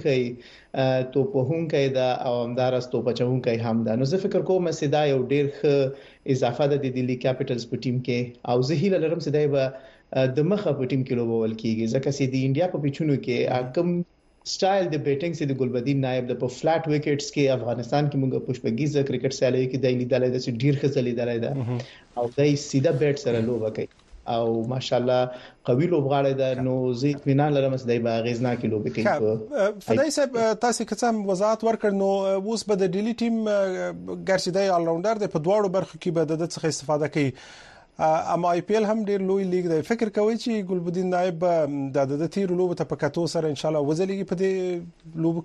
کوونکی توپهونکی ده او همدارس توپچونکی هم ده. نو زه فکر کوم چې دا یو ډیر ښه اضافه ده د دلی کیپټلز په ټیم کې او زه هیله لرم چې دا به د مخه په ټیم کې لوبول کیږي ځکه چې د انډیا په پیچونو کې کم سټایل د بیټینګ سي د ګلبدین نائب د په فلات وکټس کې افغانستان کې موږ پښپګیزه کرکټ سیالي کې د لیدلای د ډیر خزلې دلای ده او دای سیده بیټ سره لوبه کوي او ماشاءالله قوي لوبغاړی ده. نو زه اطمینان لرم چې دای به غیزناکي لوبه کوي. فدای صاحب تاسو که څه وضاحت ورکړ نو اوس به د ډیلی ټیم ګرځیدای آل راونډر د په دواړو برخو کې به د څه استفاده کوي. اما آی پی ایل هم ډیر لوی لیگ دی. فکر کوي چې ګلبدین نائب د د تیر لوبه ته پکاتو سره ان شاء الله وزلیږي په دې لوبو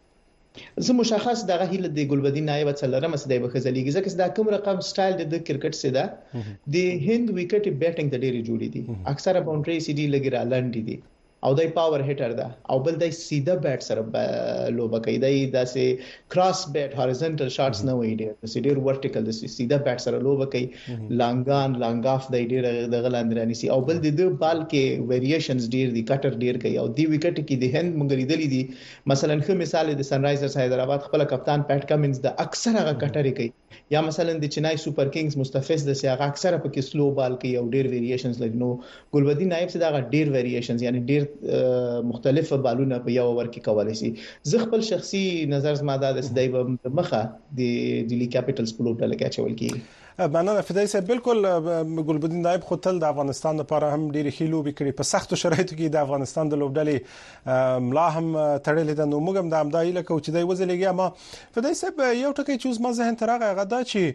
کې؟ زه مشخص دغه هیله د ګلبدین نائب څلرم چې د بخزلیږي ځکه دا کوم رقم سټایل د کرکټ سره ده. د هند وکټ بیټینګ د ډیری جوړی دي، اکثره باونډري سي ډي لګرا لاندې دي او دای پاور هیټر ده او بل دای سیده بیټ سره لوبه کوي. دای داسې کراس بیټ هاریزونټل شاټس نه وي ډیر د سیډر ورټیکل د سیده بیټ سره لوبه کوي. لانګان لانګ اف دای ډیر د غلاندرانی سي او بل د بال کې ویریشنز ډیر دي، کټر ډیر کوي او دی وکټ کې د هند مونږ لیدلې دي. مثلا خو مثال د سن رایزرز حیدرآباد خپل کپتان پیټ کمنز د اکثر هغه کټر کوي یا مثلا د چنای سوپر کینګز مستفز د سیاغه اکثره په کې سلو بال کې یو ډیر ویریشنز لري نو ګلبدین نایب څخه دا ډیر ویریشنز یعنی ډیر مختلف بالونه په یو اور کې کولای شي زه خپل شخصي نظر زما دا د سدای په مخه د ډیلی کیپټلز په لوټه لګا چول کی مننه فدای صاحب بالکل ګلبدین نایب خو تل د افغانستان لپاره هم ډیر خېلو وکړي په سختو شرایطو کې د افغانستان د لوبډلې ملا هم تړلې ده نو موږ هم د امدایي لکه چې دی وزلېږي اما فدای صاحب یو ټکی چې ما ذهن ترغه غدا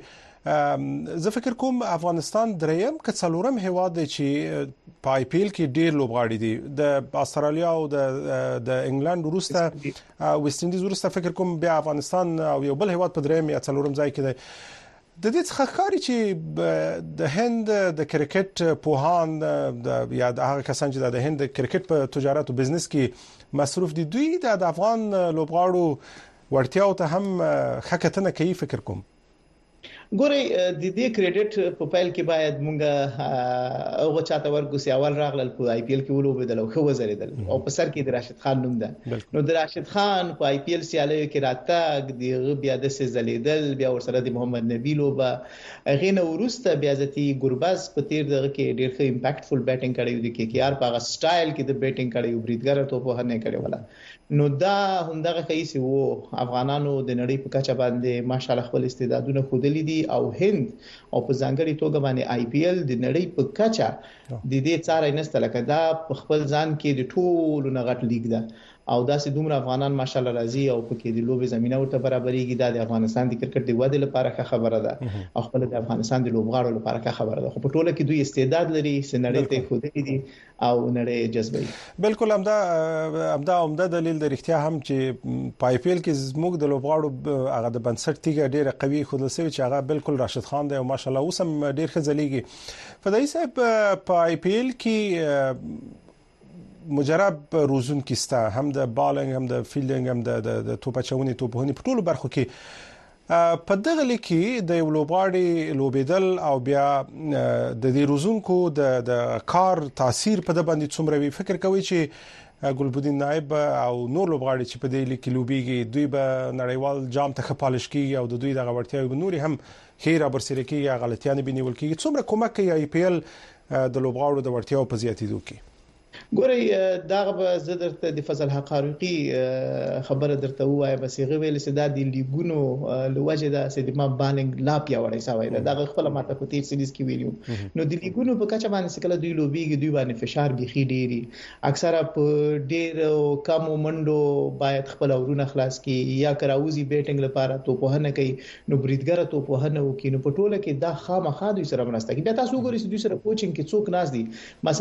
چې زه فکر کوم افغانستان دریم که څلورم هیواد دی چې په آی پی ایل کې ډیر لوبغاړي دي د استرالیا او د د انګلند وروسته ویسټ انډیز وروسته فکر کوم بیا افغانستان او یو بل هیواد په دریم یا څلورم ځای کې دی د دې څخه ښکاري چې د هند د کرکټ پوهان د یا د هغه کسان چې د هند د کرکټ په تجارت او بزنس کې مصروف دي دوی د افغان لوبغاړو ورتیاو ته هم خکتنه کوي فکر کوم ګوري د دې کریډټ په فایل کې باید مونږه او چاته ورګو سی اول راغلل په آی پی ایل کې ولوبېدل او خو وزریدل او په سر کې د راشد خان نوم ده نو د راشد خان په آی پی ایل سیالیو کې راته د بیا د سزلیدل بیا ورسره د محمد نبی لوبه غینه ورسته بیا ځتی ګورباز په تیر دغه کې ډېر ښه امپیکټفل بیټینګ کړی دی کې یار په سټایل کې د بیټینګ کړی بریدګر ته په هنه کړی ولا نو دا همدغه کیسه وو افغانانو د نړۍ په کچه باندې ماشاالله خپل استعدادونه خودلی دي او هند او په ځانګړي توګه باندې آی پی ایل د نړۍ په کچه د دې څارای نسته لکه دا په خپل ځان کې د ټولو نغټ لیګ ده او داسې دومره افغانان ماشاالله راځي او پکې د لوبي زمينه ورته برابرېږي دا د افغانستان د کرکټ د ودې لپاره ښه خبره ده او خپل د افغانستان د لوبغاړو لپاره ښه خبره ده خو په ټوله کې دوی استعداد لري سنړې ته خودي دي او نړۍ جذبي بالکل همدا همدا همدا دلیل د اړتیا هم چې پای پی ایل کې زموږ د لوبغاړو هغه د بنسټ تیګه ډیره قوي خودلسوي چې هغه بالکل راشد خان دی او ماشاالله اوس هم ډیر ښه ځلیږي فدای صاحب پای پی ایل کې مجرب روزون کیسته هم د بالینګ هم د فیلډینګ هم د د توپ چونی توپونی په ټولو برخو کې په دغه لکه د یو لوبغاړي لوبیدل او بیا د دې روزونکو د د کار تاثیر په د باندې څومره وی فکر کوي چې ګلبدین نایب او نور لوبغاړي چې په دې لکه لوبيږي دوی به نړیوال جام ته خپالش کیږي او د دوی د غوړتیا نوري هم خیر برسره کیږي غلطیان به نیول کیږي څومره کومک کوي آی پی ایل د لوبغاړو د ورتیاو په زیاتېدو کې ګوري داغه به زه درته د فضل حقایقي خبره درته وایم بس هغه ویل چې دا د لیګونو لوجه دا چې د ما بالینګ لا پیاوړی سوی دا دغه خپل ماته په تیر سیریز کې ویلیو نو د لیګونو په کچه باندې کله دوی لوبيږي دوی باندې فشار بيخي ډيري اکثره په ډیر کم منډو باید خپل ورونه خلاص کی یا کراوزی بیټینګ لپاره تو په هنه کوي نو بریدګر تو په هنه وکي نو په ټوله کې دا خامخا دوی سره مرسته کوي بیا تاسو ګورئ چې دوی سره کوچینګ کې څوک ناز دي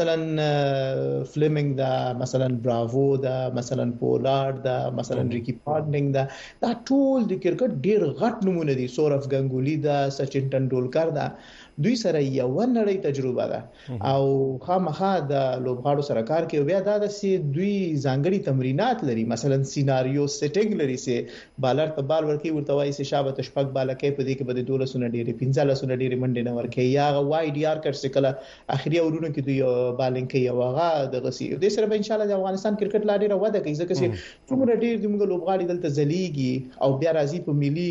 مثلا فلیمنګ دا مثلا براوو دا مثلا پولارد دا مثلا ریکی پانډینګ دا دا ټول د کرکټ ډیر غټ نمونه دي سورف غنگولی دا سچن تندولکر دا دوی سره یو نړۍ تجربه ده او خامخا د لوبغاړو سره کار کوي بیا دا د سي دوی ځانګړي تمرینات لري مثلا سيناريو سيټینګ لري سي بالر ته بال ورکی ورته وایي سي شابه تشپک بالکې په دې کې بده دولسونه ډېری پنځه لسونه ډېری منډه نه ورکي یا واي ډي ار کټ سکله اخري اورونو کې دوی بالینګ کوي او هغه د غسي د سره به ان شاء الله د افغانستان کرکټ لا ډېر وده کوي ځکه چې څومره ډېر د موږ لوبغاړي دلته زليږي او بیا راځي په ملي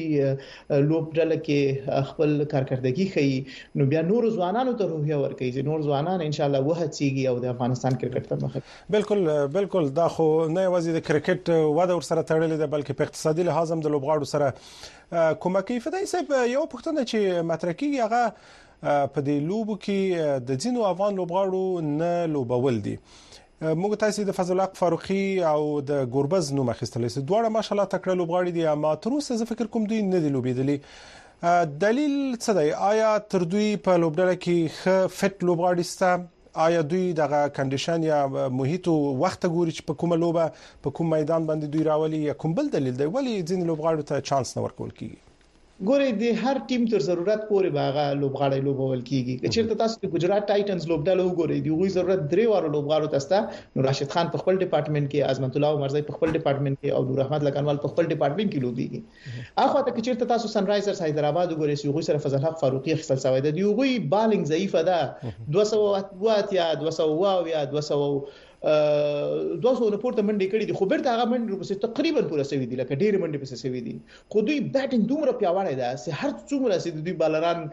لوبډله کې خپل کارکردګي کوي نو بیا نور ځوانانو ته روحیه ورکړي چې نور ځوانان ان شاء الله وهڅيږي او د افغانستان کرکټ ته مخه بالکل بالکل دا خو نه یوازې د کرکټ وده ور سره تړلې ده بلکې په اقتصادي لحاظ هم د لوبغاړو سره کومکی فدای صاحب یو پښتنه چې مترکیږي هغه په دې لوبو کې د ځینو افغان لوبغاړو نه لوبول دي موږ تاسو د فضل حق فاروقي او د ګوربز نوم اخیستل سي دواړه ماشالله تکړه لوبغاړي دي اما تر اوسه زه فکر کوم دوی نه دي لوبېدلي دلیل څه دی آیا تر دوی په لوبډله کې ښه فټ لوبغاړي سته آیا دوی دغه کنډیشن یا محیط او وخت ګوري چې په کومه لوبه په کوم میدان باندې دوی راولي یا کوم بل دلیل دی ولی ځین لوبغاړو ته چانس نه ورکول کیږي ګوري د هر ټیم تر ضرورت پورې باغه لوبغاړي لوبول کیږي چې چیرته تاسو د ګجرات ټایټنز لوبډله وګورئ دی غوي ضرورت درې واره لوبغاړو تاسو نو راشد خان په خپل ډپارټمنټ کې عظمت الله مرزي په خپل ډپارټمنټ کې او نور احمد لکنوال په خپل ډپارټمنټ کې لوبيږي اخو ته چیرته تاسو سن رایزرز حیدرآباد وګورئ چې غوي سره فضل حق فاروقي خپل سوي دی غوي بالینګ ضعیفه ده دوه سوه یا دوه سوه یا دوه سوه دوه سوه نه پورته منډي کړي دي خو بیرته هغه منډي په تقریبا پوره سوي دي لکه ډېر منډي په سوي دي خو دوی بیټینګ دومره پیاوړی ده چې هر څومره چې دوی بالران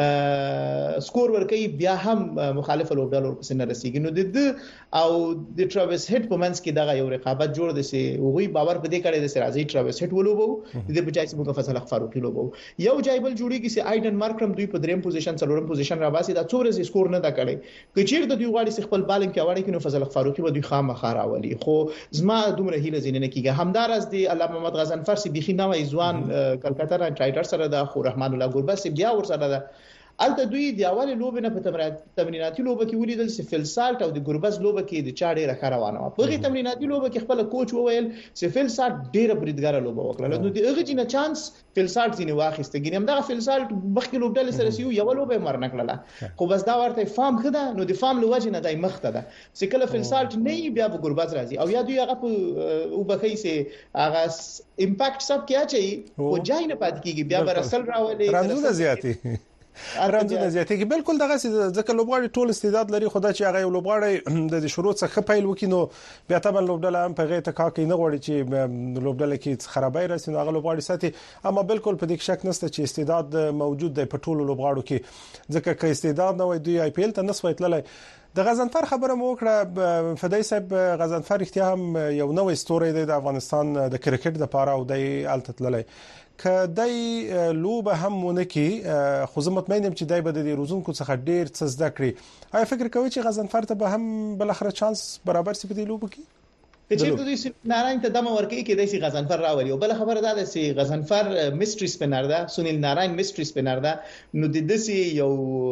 سکور ورکوي بیا هم مخالف لوبډالو په سن رسیدي نو د او د ټراویس هټ په منځ کې دغه یو رقابت جوړ دي چې وګوي باور په دې کړي د سرازي ټراویس هټ ولوبو د بچای چې موږ فصل فاروقي لوبو یو جایبل جوړیږي چې آیډن مارکرم دوی په دریم پوزیشن څلورم پوزیشن را باسي دا څومره سکور نه دا کړي کچیر د دوی غواړي خپل بالنګ پیاوړی کینو فضل فاروقي و دوی خامخا راولي خو زما دومره هیله زینه کیږي همدار از دی الله محمد غزنفر سی بيخي نوې ځوان کلکتا رایټر سره د خو رحمان الله ګوربس بیا ور سره ده الته دوی د اول لوبه نه په تمریناتي لوبه کې ولیدل چې فلسالټ او د ګوربس لوبه کې د چا ډیره ښه روانه و په غي تمریناتي لوبه کې خپل کوچ وویل چې فلسالټ ډیره بریدګره لوبه وکړه نو دغه جنه چانس فلسالټ ځینې واخیسته ګینم دا فلسالټ مخکې لوبډل سره سیو یو لوبه مرنه کړله خو بس دا ورته فام خده نو د فام لوجه نه دای مخته ده چې کله فلسالټ نه بیا په ګوربس راځي او یا دوی هغه په وبخې سي هغه امپاکټ سب کې اچي او جای نه پات کیږي بیا بر اصل راولې رنزونه زیاتی رنځونه زیاتې کې بالکل دغه ځکه لوبغاړي ټول استعداد لري خدای چې هغه لوبغاړي د شروع څخه پیل وکینو بیا ته لوبډله هم په غیته کا کې نه غوړي چې لوبډله کې خرابای راسي نو هغه لوبغاړي ساتي اما بالکل په دې شک نشته چې استعداد موجود دی په ټول لوبغاړو کې ځکه چې استعداد نه وي دوی آی پی ایل ته نسوي تللی د غزنفر خبره مو وکړه فدای صاحب غزنفر اختیا هم یو نوې ستوري دی د افغانستان د کرکټ لپاره او د الته تللی کدی لوبه هم ونکي خو زه مطمئن یم چې دای به د روزونکو څخه ډیر څه زده کړي آیا فکر کوئ چې غزنفر ته به هم بل اخر چانس برابر سي په دې لوبه کې چې چیرته دوی نارائن ته دمه ورکړي کې د سي غزنفر راولي او بل خبره ده چې غزنفر میستری سپینر ده سنیل نارائن میستری سپینر ده نو د دسي یو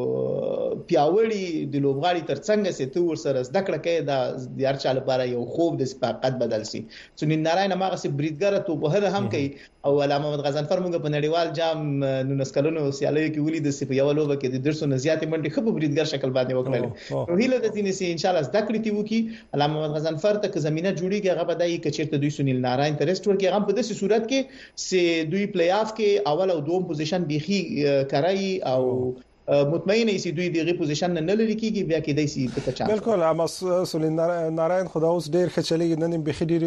پیاوړي د لوبغاړي ترڅنګ سي تو ور سره زده کړه کې د یار چا لپاره یو خوب د سپاقت بدل سي سنیل نارائن هغه سي بریدګر ته په هر هم کوي او علامه محمد غزنفر موږ په نړیوال جام نو نسکلونو سیالي کې ولید چې په یو لوبه کې د درسو نزيات منډي خو بریدګر شکل باندې وکړل نو هیله د دې سي ان شاء الله زده کړې تی وکي علامه محمد غزنفر ته زمينه جوړیږي هغه بدایي کچېرته دوی سنیل نارائن ترست ورکه هغه په داسې صورت کې چې دوی پلی آف کې اول او دوم پوزیشن بيخي کرای او مطمئن یې چې دوی دغه پوزیشن نه لري کیږي بیا کې دای سي په چا بالکل اما سنیل نارائن خدا اوس ډیر خچلې نن بيخي ډیر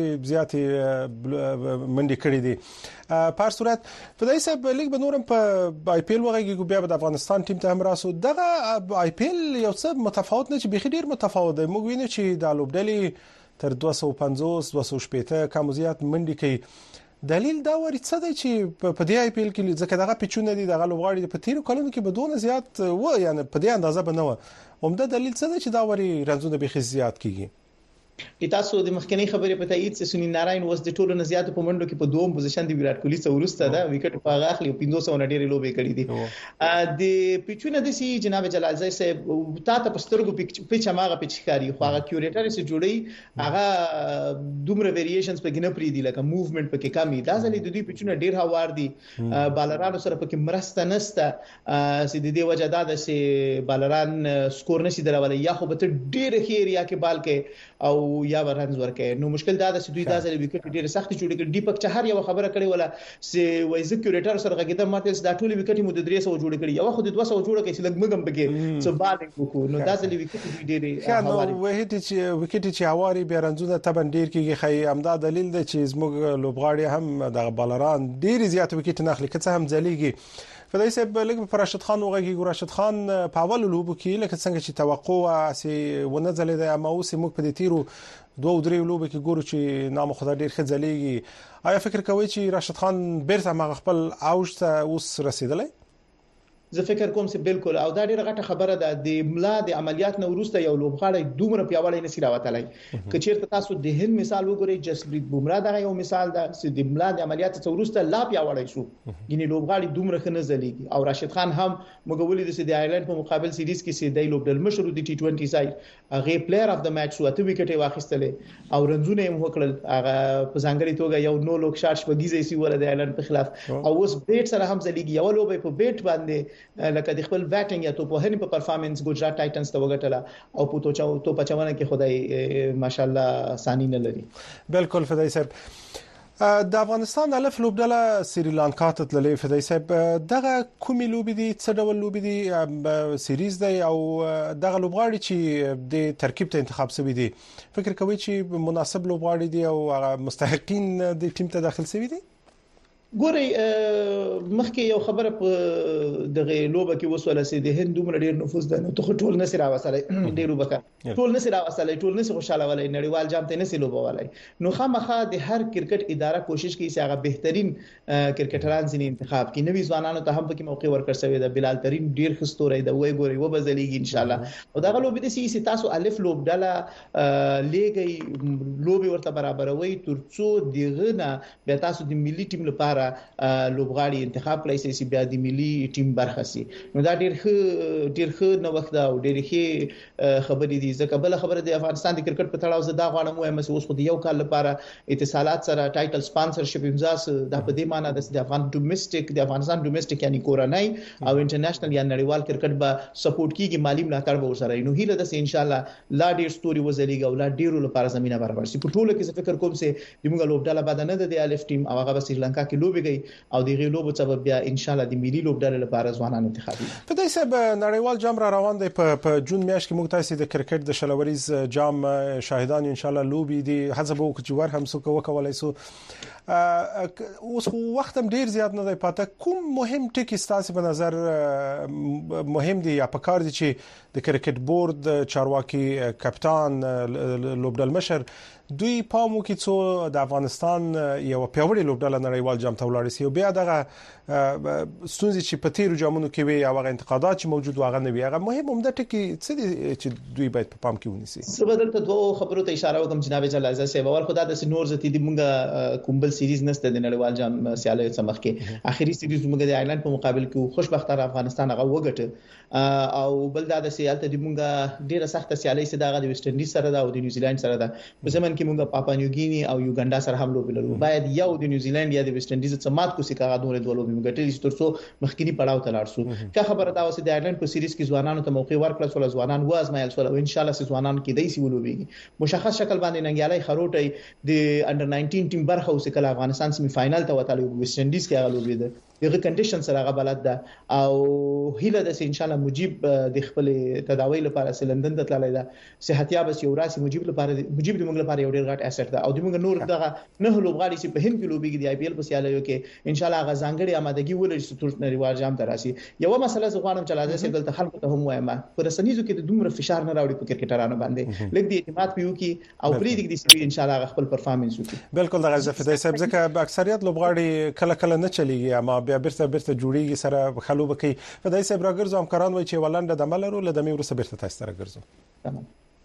زیاتې منډي کړې دي په صورت فدای صاحب لیګ به نورم په آی پی ایل وغږی بیا د افغانستان ټیم ته هم راسو دغه آی پی ایل یو څه متفاوت نه چې بيخي ډیر متفاوت دی موږ وینو چې د لوبډلې تر دوه سوه پنځوس دوه سوه شپږ کم زیات منډي کوي دلیل دا وري څه دی چې په دې آی پی ایل کې ځکه دغه پیچونه دي دغه لوبغاړي په تیرو کلونو کې بدون زیات و یعنی په دې اندازه بنوه همدا دلیل څه دی چې دا وري رنځونه به زیات کیږي تاسو د مخکنی خبرې په تایید چې سنیل نارائن وس د ټولو نزيات په منډو کې په دوم پوزیشن دی ویرات کوهلی څو ورسته دا وکټ په هغه اخلي پنځه سوه ډېرې لوبې کړې دي د پیچونه د سي جناب جلال زای صاحب تاسو په سترګو پیچ ماغه پیچ ښکاری خو هغه کیوریټر سي جوړي هغه دومره ویریشنز په کې نه پری دي لکه موومېنټ په کې کمی دا ځلې د دوی پیچونه ډېر هوار دي بالرانو سره په کې مرسته نسته چې د دې وجه دا ده چې بالران سکور نشي درولای یا خو به ډېر خیر یا کې بال کې او یا ورنز ورکه نو مشکل دا ده چې دوی دا ځل وکټ ډیره سخت جوړ کړي دیپک چهار یو خبره کړې ولا چې وای زکیوریټر سره غږیده ماته دا ټول وکټ مو د درې سوه جوړ کړي یو خو د دوه سوه جوړ کړي چې لګ مګم پکې څو بالنګ وکړو نو دا ځل وکټ ډیره هواري وهټ چې وکټ چې هواري بیا رنځونه تبن ډیر کېږي خی امدا دلیل دی چې زموږ لوبغاړي هم د بالران ډیر زیات وکټ نه اخلي که څه هم ځلیږي فدای صاحب لکه پر راشد خان وغږی راشد خان په اول لوبو کې لکه څنګه چې توقع سي ونه ځلې د اما اوس موږ په دې تیرو دوه درې لوبو کې ګورو چې نام خدای ډیر خځلېږي آیا فکر کوئ چې راشد خان بیرته ما خپل اوج ته اوس رسیدلی زه فکر کوم چې بالکل او دا ډیره غټه خبره ده د ملا د عملیات نه ورسته یو لوبغاړی دومره پیاوړی نسی راوتلای که چیرته تاسو د هند مثال وګورئ جسپریت بومرا دا یو مثال ده چې د ملا د عملیات څخه ورسته لا پیاوړی شو ګینه لوبغاړي دومره خنه زلیږي او راشد خان هم موږ ولید چې د آیرلند په مقابل سیریز کې چې د لوبډل مشر د ټي ټوئنټي ساید هغه پلیئر اف د میچ شو اته وکټې واخیستلې او رنزونه یې وکړل هغه په ځانګړي توګه یو نو لوک شارټ شپږیزې سی ول د آیرلند په خلاف او اوس بیټ سره هم زلیږي یو لوبې په بیټ باندې لکه د خپل بیټینګ یا توپوهنې په پرفارمنس ګجرات ټایټنز ته وګټله او په توچا تو پچونه کې خدای ماشاءالله ثاني نه لري بالکل فدای صاحب د افغانستان الف لوبډله سریلانکا ته تللې فدای صاحب دغه کومې لوبې دي څه ډول لوبې دي سیریز دی او دغه لوبغاړي چې د ترکیب ته انتخاب شوی دي فکر کوي چې مناسب لوبغاړي دي او مستحقین د ټیم ته داخل شوی دي ګوري مخکې یو خبره په دغه لوبه کې وسوله سي د هند دومره ډیر نفوذ ده نو ته ټول نسي راوصله ډیر وبکه ټول نسي راوصله ټول نسي خوشاله ولای نړیوال جام ته نسي لوبه ولای نو خامخا د هر کرکټ اداره کوشش کوي چې هغه بهترین کرکټران ځینې انتخاب کړي نوې ځوانانو ته هم پکې موقع ورکړ شوی ده بلال ترين ډیر خستوري ده وای ګوري و بزلېږي ان شاء الله او دغه لوبه د سي سي تاسو الف لوبډله لیګي لوبه ورته برابروي ترڅو دغه نه به تاسو د ملي ټیم لپاره لوبغاړي انتخاب کړئ چې بیا د ملي ټیم برخه سي نو دا ډیر ښه ډیر ښه نو وخت دا ډیر ښه خبرې دي ځکه بل خبره د افغانستان د کرکټ په تړاو زدا غواړم وایم چې اوس خو د یو کال لپاره اتصالات سره ټایټل سپانسرشپ امزاس د په دې معنی د افغان ډومېسټک د افغانستان ډومېسټک یعنی کورنۍ او انټرنیشنل یا نړیوال کرکټ به سپورټ کیږي مالی ملاتړ به ورسره نو هیله ده چې ان شاء الله لا ډیر ستوري وزلیږي او لا ډیرو لپاره زمينه برابر شي په ټولو کې فکر کوم چې د موږ لوبډاله بعد نه د الف ټیم او هغه سریلانکا کې لوبي او د غیلوبو سبب بیا ان شاء الله د ملي لوبډلې لپاره ځوانان انتخابي په دې سبب نړیوال جام را روان دی په جون میاشت کې موږ تاسو د کرکټ د شلوریز جام شاهدان ان شاء الله لوبي دي حسب وکړو هم سو کوي سو اوس وخت هم ډیر زیات نه دی پاتې کوم مهم ټکی ستاسو په نظر مهم دی یا په کار دي چې د کرکټ بورډ چارواکي کپتان لوبډل مشر دوی پامو کې څو د افغانستان یو پیاوړی لوبډله نړیوال جام ته ولاړ سي او بیا دغه ستونزې چې په تیرو جامونو کې وي او هغه انتقادات چې موجود واغ نه وي هغه مهم هم د ټکی څه دي چې دوی باید په پام کې ونیسي سبدل ته دوه خبرو ته اشاره وکم جناب جلاله سي اول خدای د نور زتی دی مونږه کومبل سیریز نسته د نړیوال جام سیاله سمخ کې اخیری سیریز مونږ د آیرلند په مقابل کې خوشبختانه افغانستان هغه وګټه او بل دا د سیالت دی مونږه ډیره سخت سیالي سي دغه د ویسټ انډیز سره دا او د نیوزیلند سره دا په زمن کې مونږه پاپا نیوګینی او یوګاندا سره هم لوبي لرو باید یو د نیوزیلند یا د ویسټ انډیز څخه مات کو سي کاغه دوه دوه لوبي مګټل ترڅو مخکینی پړاو ته لاړ شو که خبره دا اوس د آیرلند په سیریز کې ځوانانو ته موقع ورکړل سول ځوانان واز مایل سول او ان شاء الله ځوانان کې دای سی ولوبيږي مشخص شکل باندې ننګیالي خروټي د انډر ناینټین ټیم برخه اوس کله افغانستان سیمی فائنل ته وتاله ویسټ انډیز کې هغه لوبي ده دغه کنډیشن سره هغه بلد ده او هیله ده چې ان شاء الله مجيب د خپل تداوی لپاره سلندن ته تللی ده صحتياب یو راسي مجيب لپاره مجيب د موږ لپاره یو ډیر غټ اسټ ده او د موږ نور دغه نه لوبغاړي چې په هند کې لوبيږي د آی پی ایل په سیالیو کې ان شاء الله هغه ځانګړي آمادګي ولري چې تر نړیوال جام ته راشي یو مسله زه غواړم چې لازم سي دلته خلکو ته هم وایم پر رسنیزو کې د دومره فشار نه راوړي په کرکټرانو باندې لکه د اعتماد پیو کې او پری د دې ان شاء الله خپل پرفارمنس وکړي بالکل دغه زفدای صاحب ځکه اکثریت لوبغاړي کله کله نه چلیږي اما بیا بیرته بیرته جوړیږي سره خلوب کوي فدای صاحب راګرځو همکاران وای چې ولنډ د عملرو لدمي ورسره بیرته تاسو سره ګرځو تمام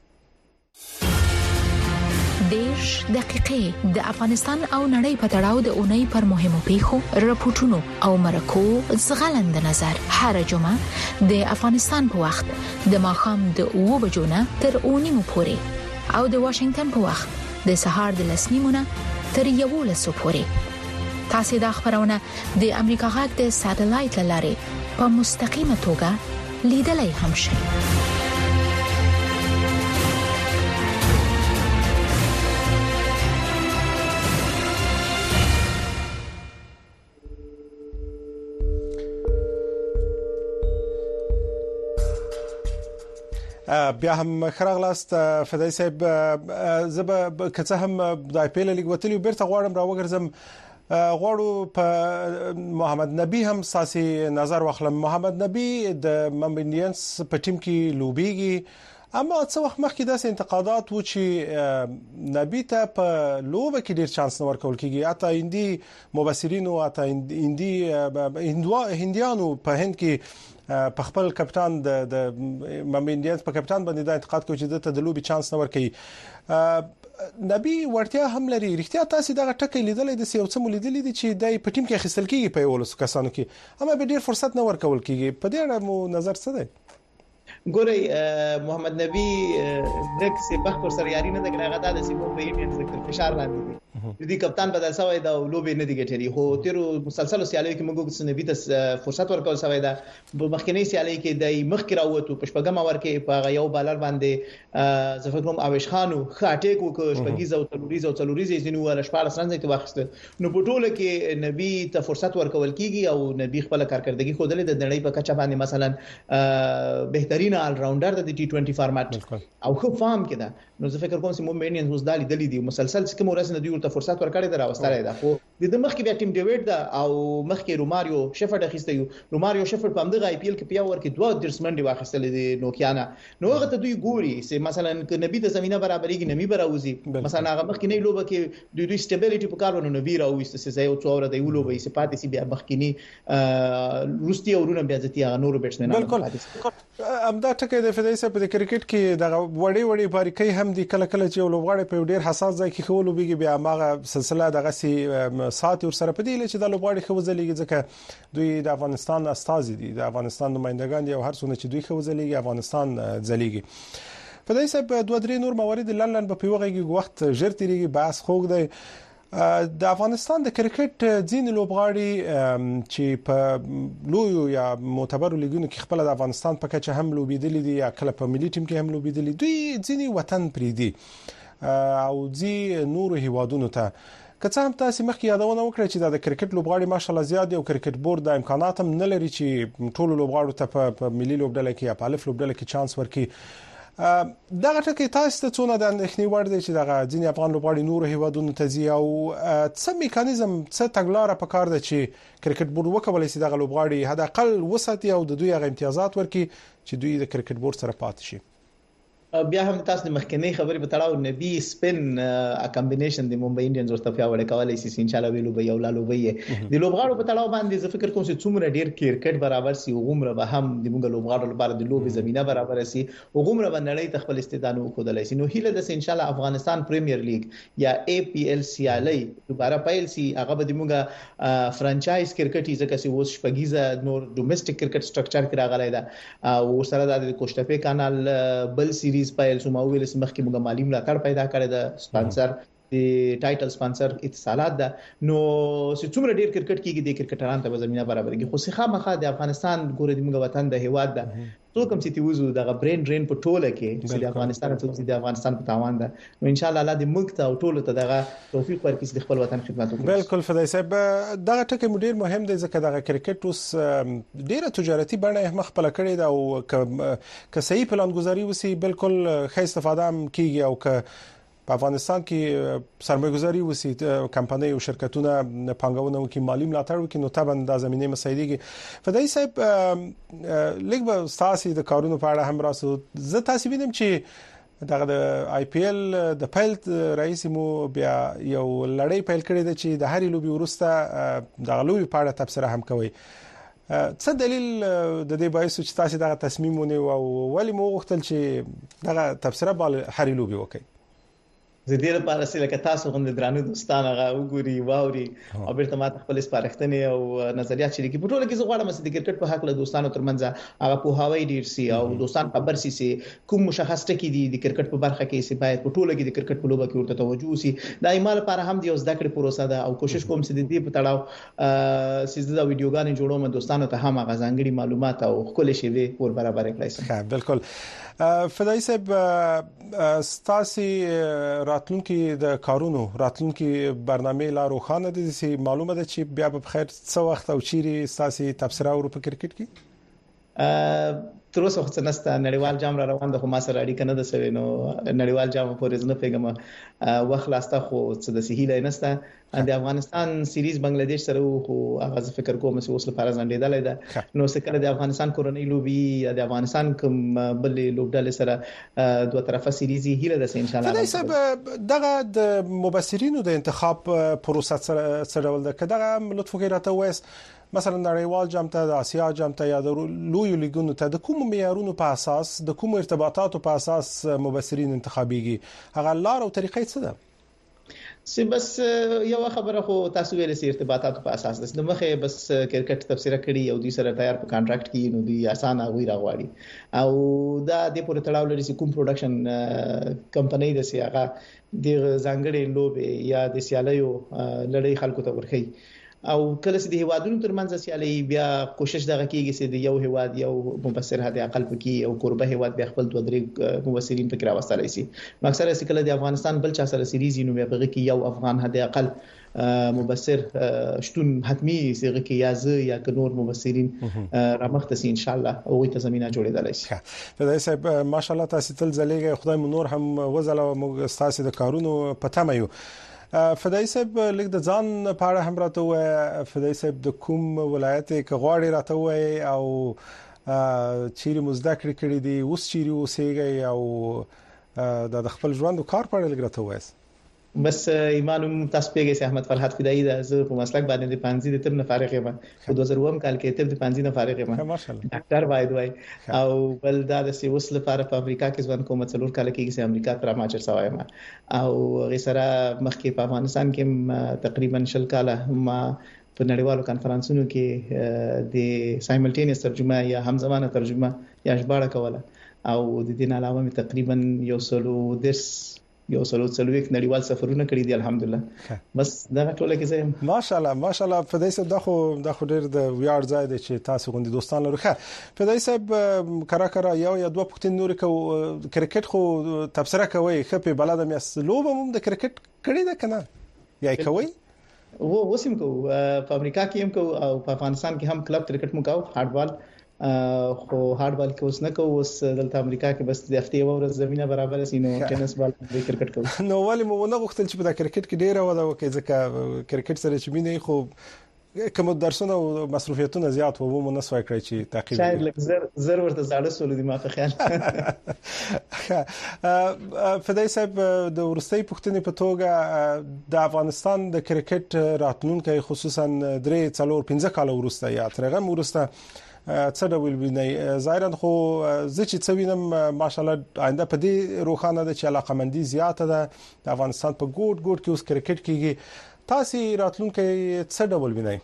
دیش دقیقې د افغانستان او نړۍ په تړاو د اونۍ پر مهمو پیښو راپورټونو او مرکو زغلند نظر هر جمعه د افغانستان په وخت د ماښام د اوه بجو نه تر اوه نیمو پورې او د واشنگټن په وخت د سهار د لس نیمو نه تر یوولسو پورې تاسو د خبرونه د امریکا غږ د ساتلایت لارې په مستقیمه توګه لیدلای هم شئ بیا هم خراغلاست فدای صاحب زب کڅه هم د آی پی ایل لیګ وتلی بیرته غواړم راوګرځم غواړو په محمد نبی هم ساسي نظر واخلم محمد نبی د ممبندینس په ټیم کې لوبيږي اما څو وخت مخکې داسې انتقادات و چې نبی ته په لوبه کې ډیر چانس نه ورکول کیږي اته هندي مبصرین او اته هندي هندیانو په هند کې په خپل کپټان د ممبندینس په کپټان باندې دا انتقاد کوي چې د لوبي چانس نه ورکړي نبی ورتیا هم لري رښتیا تاسو دغه ټکی لیدلې د سیو څه لیدلې دي چې د په ټیم کې خسل کیږي په ولس کسانو کې اما به ډیر فرصت نه ورکول کیږي په دې اړه مو نظر څه دی ګوري محمد نبی دک سي بخ پر سر یاري نه دغه غدا د سیمو په انډین سکتور فشار لاندې د دې کپتان بدل شوی دا لوبې نه دی ګټري هو تیرو مسلسل سیالي کې موږ نبی ته فرصت ورکول شوی دا په مخکنی سیالي کې د مخ کې راوته په شپږم اور کې په یو بالر باندې زه فکر کوم اویش خانو خاټیک وکړ شپږیز او تلوریز او تلوریز ځینو ول شپږ رنځ ته واخیسته نو په ټوله کې نبی ته فرصت ورکول کیږي او نبی خپل کارکردګي خو دلته د نړۍ په کچه باندې مثلا بهترین آل راونډر د ټي ټوئنټي فارمټ او خو فهم کده نو زه فکر کوم چې مومنین اوس دالي دلی دی مسلسل چې کوم ورسنه دی ورته فرصت ورکړی دا راوستل دا خو د مخ کې بیا ټیم ډیوډ دا او مخ کې روماریو شفرد اخیسته یو روماریو شفرد په امدغه آی پی ایل کې بیا ورکې دوه درسمنډي واخیستل دي نوکیانا نو هغه ته دوی ګوري چې مثلا ک نبی د زمينه برابرېږي نبی براوزي مثلا هغه مخ کې نه لوبه کې دوی دوی سټیبিলিټي په کار ونه نبی راويست چې زه یو څوره دی لوبه یې سپاتې سی بیا مخ کې نه روستي اورونه بیا ځتي هغه نور بیټسمن بالکل امدا ټکه د فدای صاحب د کرکټ کې د وړي وړي باریکي هم د کله کله چې لوبغاړي په ډیر حساس ځای کې خو لوبيږي بیا ماغه سلسله دغه سي سات ور سره پدې چې د لوبغاړي خو ځلېږي ځکه دوی د افغانستان استاد دي د افغانستان نمائندگان دي او هر څونه چې دوی خو ځلېږي افغانستان ځلېږي په دې سبب دوه درې نور موارد لندن په پیوغه وخت ژر تیریږي بحث خوګ دی د افغانستان د کرکټ ځین لوبغاړي چې په لویو یا معتبر لیګونو کې خپل د افغانستان په کچه هم لوبېدلي دي یا کله په ملي ټیم کې هم لوبېدلي دوی ځینی وطن پریدي او ځي نور هیوادونو ته کڅه هم تاسو مخکې یادونه وکړه چې د کرکټ لوبغاړي ماشالله زیات دي او کرکټ بورډ د امکانات هم نه لري چې ټول لوبغاړو ته په ملي لوبډله کې یا په الف لوبډله کې چانس ورکړي دغه ټکی تاسو ته څونه د اندېښنې وړ دی چې دغه ځینې افغان لوبغاړي نور هیوادونو ته ځي او څه میکانیزم څه تګلاره په کار ده چې کرکټ بورډ وکولای شي دغه لوبغاړي حد اقل وساتي او د دوی غو امتیازات ورکړي چې دوی د کرکټ بورډ سره پاتې شي بیا هم تاسو د مخکنی خبرې په تړاو نبی سپین ا کمبینیشن د ممبئی انډینز ورته پیاوړی کولای شي ان شاء الله ویلو به یو لالو وي د لوبغاړو په تړاو باندې زه فکر کوم چې څومره ډیر کرکټ برابر سي وګمره به هم د موږ لوبغاړو لپاره د لوبي زمينه برابر سي وګمره به نړۍ تخپل استعداد وکړلای شي نو هیله د ان شاء الله افغانستان پریمیر لیګ یا ای پی ایل سی الی دوباره پایل سي هغه به د موږ فرانچایز کرکټ ځکه چې اوس شپږیزه نور ډومېسټک کرکټ سټرکچر کې راغلی دا او سره د کوشټپه کانال بل سیریز پایل سوما ویل سمخ کې موږ مالی ملاتړ پیدا کړی د سپانسر د ټایټل سپانسر اتصالات ده نو چې څومره ډیر کرکټ کېږي د کرکټرانو ته زمينه برابرږي خو څخه مخه د افغانستان ګورې د موږ وطن د هیواد ده څو کوم چې تیوزو د برین ډرین په ټوله کې چې د افغانستان ته د افغانستان په تاوان ده نو ان شاء الله الله دې موږ ته او ټوله ته دغه توفیق ورکړي د خپل وطن خدمت وکړي بالکل فدای صاحب دغه ټکی ډیر مهم دی ځکه دغه کرکټ اوس ډیره تجارتي بڼه مخ په لکړې ده او که صحیح پلان گذاری وسی بالکل ښه استفاده کیږي او که په افغانستان کې سرمایه‌گذاري وسی کمپنۍ او شرکتونه پانګونه وکړي مالی ملاتړ وکړي نو طبعا د زمينه مسایدګي فدای صاحب لیګ به تاسو د کارونو په اړه هم راسو زه تاسو وینم چې دغه د آی پی ایل د پایلټ رئیس مو بیا یو لړۍ پیل کړې ده چې د هرې لوبي ورسته د لوبي په اړه تبصره هم کوي څه دلیل د دې باعث چې تاسو دغه تصمیم ونیو او ولی مو غوښتل چې دغه تبصره بل هرې لوبي وکړي زه دې لپاره چې لکه تاسو غوښنه درانه دوستان هغه وګوري واوري او بیرته ماته خپل سپارښتنې او نظریات شریکي په ټوله کې زه غواړم چې د کرکټ په حق له دوستانو ترمنځ هغه په هواي ډیر سي او دوستان خبر سي سي کوم مشخص ټکی دي د کرکټ په برخه کې سي باید په ټوله کې د کرکټ په لوبه کې ورته توجه وسی د ایمال لپاره هم د زده کړې پروسه ده او کوشش کوم چې د دې په تړاو چې د ویډیوګانې جوړوم دوستانو ته هم هغه ځانګړي معلومات او خپل شی ور برابر کړئ ښه بالکل فدای صاحب ستاسي راتلونکي د کارونو راتلونکي برنامه لا روخانه دي چې معلومه ده چې بیا په خیر څو وخت او چیرې ستاسي تبصره ورو په کرکټ کې تر اوسه وخت نسته نړیوال جام را روان ده خو ما سره اړیکه نه ده سوي نو نړیوال جام پورې نه پیګم وخت لاسته خو څه د سهیله نسته د افغانستان سیریز بنگلاديش سره خو هغه فکر کوم چې اوس لپاره ځنډېدل ده نو څه کله د افغانستان کورنۍ لوبي یا د افغانستان کوم بل لوبډلې سره دوه طرفه سیریز هیله ده ان شاء الله فدای صاحب دغه د مبصرینو د انتخاب پروسه سره ول ده کداغه لطف وکړه ته وایس مثلا نړیوال جام ته د آسیا جام ته یا د لوی لیګونو ته د کوم معیارونو په اساس د کوم ارتباطاتو په اساس مبصرین انتخابيږي هغه لار او طریقې څه ده سی بس یو خبره خو تاسو ویل سي ارتباطاتو په اساس د مخه بس کرکټ تفسیر کړي یو دوی سره تیار په کانټراکټ کې نو دوی اسانه غوي راغواړي او دا د پوره تړاو لري کوم پروډکشن کمپنۍ د سیاغه د ځانګړي لوبه یا د سیالیو لړۍ خلکو ته ورخي او کله چې د هوادونو ترمنځ سیالي بیا کوشش دغه کیږي چې د یو هواد یو مبصر هدا عقل پکې او قربه هواد به خپل دوه درې مبصرین پکې راوستل شي مکسر چې کله د افغانستان بل چا سره سیریز نو به کې یو افغان هدا عقل مبصر شتون حتمی سیغه کې یا ز یا نور مبصرین رامخته سي ان شاء الله او ته زمينه جوړېدل شي فدای صاحب ماشاءالله تاسو تل زليږي خدای مو نور هم وزله موږ تاسو د کارونو پته مې فدای صاحب لیک د ځان په اړه هم راته وای فدای صاحب د کوم ولایت کې غواړي راته وای او چیرې مزدکړې کړې دي اوس چیرې اوسېږي او د خپل ژوند او کار په اړه لیک راته وای بس ایمانم تاسو پیګه سي احمد فرحات فدای د زه په مسلک باندې د پانزي د تر نه فارغ یم په دوه زره اووه کال کې تر د پانزي نه فارغ یم ډاکټر باید وای او بل دا د سی وسل لپاره په امریکا کې ځوان کوم څلور کال کې چې امریکا تر ماجر سوایم او غیسره مخکې په افغانستان کې تقریبا شل کال ما په نړیوالو کانفرنسونو کې د سایملټینیس ترجمه یا همزمانه ترجمه یا ژباړه کوله او د دې نه علاوه تقریبا یو سلو درس یو سلو څلويک نړیوال سفرونه کړی دي الحمدلله بس دا ټول کې زم ماشاءالله ماشاءالله فدای صاحب د خو د خو ډیر د ویاړ ځای دی چې تاسو غوندي دوستان لرو ښه فدای صاحب کرا کرا یو یا دوه پښتون نور کو کرکټ خو تبصره کوي خپې بلد مې اسلوب هم د کرکټ کړی ده کنه یا کوي و وسیم کو په امریکا کې هم کو او په افغانستان کې هم کلب کرکټ مو کو هارډبال خو هارډبال کې اوس نه کو اوس دلته امریکا کې بس د هفته یو ورځ زمينه برابر سي نو ټینس بال د کرکټ کو نو ولې مو نه غوښتل چې په کرکټ کې ډیره ودا وکړي ځکه کرکټ سره چې مینه خو کوم درسونه او مصروفیتونه زیات وو مو نه سوای کړی چې تعقیب شاید لږ زر زر ورته زړه سول دي ما په خیال فدای صاحب د ورستۍ پښتنې په توګه د افغانستان د کرکټ راتلونکي خصوصا درې څلور پنځه کال ورسته یا ترغه ورسته څه ډول ویني ظاهرا خو زه چې څوینم ماشاءالله آینده په دې روخانه ده چې علاقمندي زیاته ده د افغانستان په ګوټ ګوټ کې اوس کرکټ کېږي تاسو راتلونکي څه ډول ویني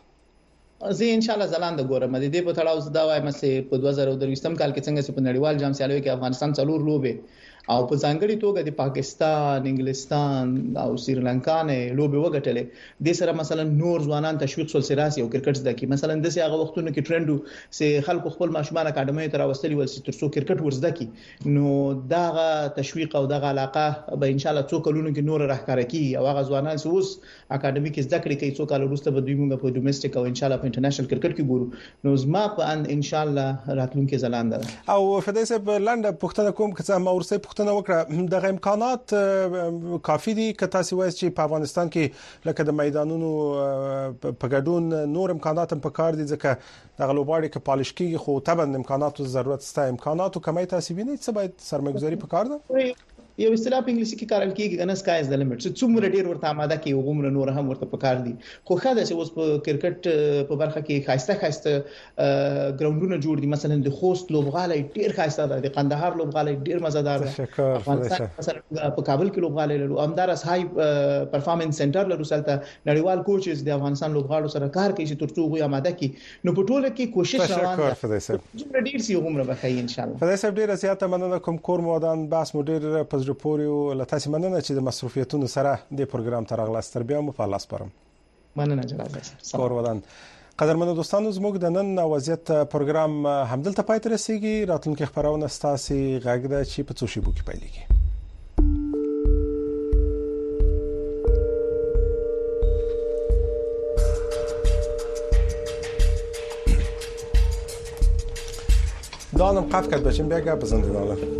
زه ان شاء الله زلاند ګورم د دې په تړاو زدا وایم چې په دوه زره درویشتم کال کې څنګه چې په نړیوال جام سیالیو کې افغانستان څلور لوبه او په ځانګړي توګه د پاکستان انګلستان او سریلانکا نه لوبه وګټلې د سره مثلا نور ځوانان تشویق سول سراسي او کرکټ زده کی مثلا د هغه وختونو کې ټرندو سه خلکو خپل ماشومان اکاډمي ته راوستلي ول چې ترڅو کرکټ ورزده کی نو داغه تشویق او داغه علاقه به ان شاء الله څو کلونو کې نور راخاره کی او هغه ځوانان اوس اکاډمي کې زده کړې کوي څو کال وروسته به دوی موږ په ډومېسټک او ان شاء الله په انټرنیشنل کرکټ کې ګورو نو زما په ان شاء الله راتلونکي زلاند او فدای صاحب لنډه پښتنه کوم چې ما ورسې پښتنه وکړه د امکانات کافي دي که تاسو وایي چې په افغانستان کې لکه د میدانونو په ګډون نور امکانات هم پکار دي ځکه د غلوباړي کې پالش کېږي خو طبعا امکاناتو ضرورت ستا امکاناتو کمای تاسو ویني څه باید سرمایه‌ګذاري پکار ده یو اصطلاح په انګلیسي کې کارل کېږي کنه سکای از د لیمټ چې څومره ډیر ورته آماده کې وګمره نور هم ورته پکار دي خو خاله چې اوس په کرکټ په برخه کې خاصه خاصه ګراوندونه جوړ دي مثلا د خوست لوبغالي ډیر خاصه ده د قندهار لوبغالي ډیر مزدار ده مثلا په کابل کې لوبغالي لرو امدارس های پرفارمنس سنټر لرو سلطه نړیوال کوچز د افغانستان لوبغاړو سره کار کوي چې ترڅو غوي آماده کې نو په ټوله کې کوشش روان ده چې ډیر سي وګمره بخای ان شاء الله فدای صاحب ډیر زیاته مننه کوم کور مودان بحث مدیر پورې او لته مننه چې د مصروفیتونو سره د پروګرام تر اغلاس تر بیا مو په لاس پرم مننه جناب کور ودان قدرمنو دوستانو زموږ د نن وضعیت پروګرام همدلته پای ته رسیدي راتلونکي خبرونه ستاسو غږ ده چې په څو شیبو کې پیلېږي دانم قف کرد بچیم بیا گپ بزن دیداله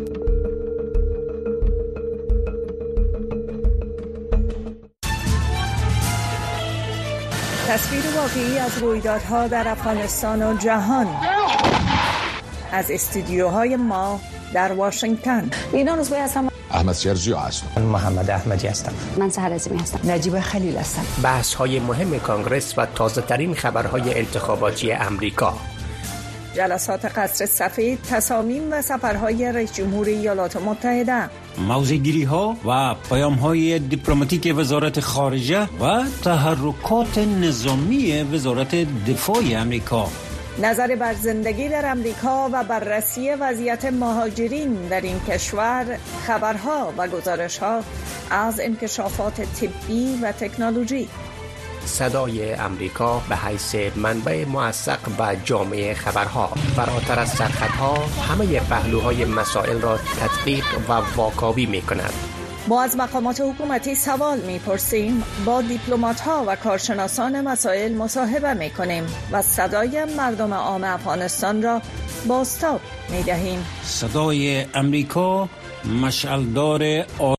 تصویر واقعی از رویدادها در افغانستان و جهان از استودیوهای ما در واشنگتن. اینا روزبه هستم. احمد شرجی هستم. محمد احمدی هستم. من سحر عظیمی هستم. نجیب خلیل هستم. بحث های مهم کانگرس و تازه ترین خبرهای انتخاباتی امریکا. جلسات قصر سفید، تصامیم و سفرهای رئیس جمهور ایالات متحده، موضع‌گیری ها و پیام های دیپلماتیک وزارت خارجه و تحرکات نظامی وزارت دفاع امریکا، نظر بر زندگی در امریکا و بررسی وضعیت مهاجرین در این کشور، خبرها و گزارش‌ها از انکشافات طبی و تکنولوژی. صدای امریکا به حیث منبع موثق و جامع خبرها، فراتر از سرحدها همه پهلوهای مسائل را تدقیق و واکاوی می کند. ما از مقامات حکومتی سوال می‌پرسیم، با دیپلمات‌ها و کارشناسان مسائل مصاحبه می‌کنیم و صدای مردم عام افغانستان را بازتاب می‌دهیم. صدای امریکا، مشعلدار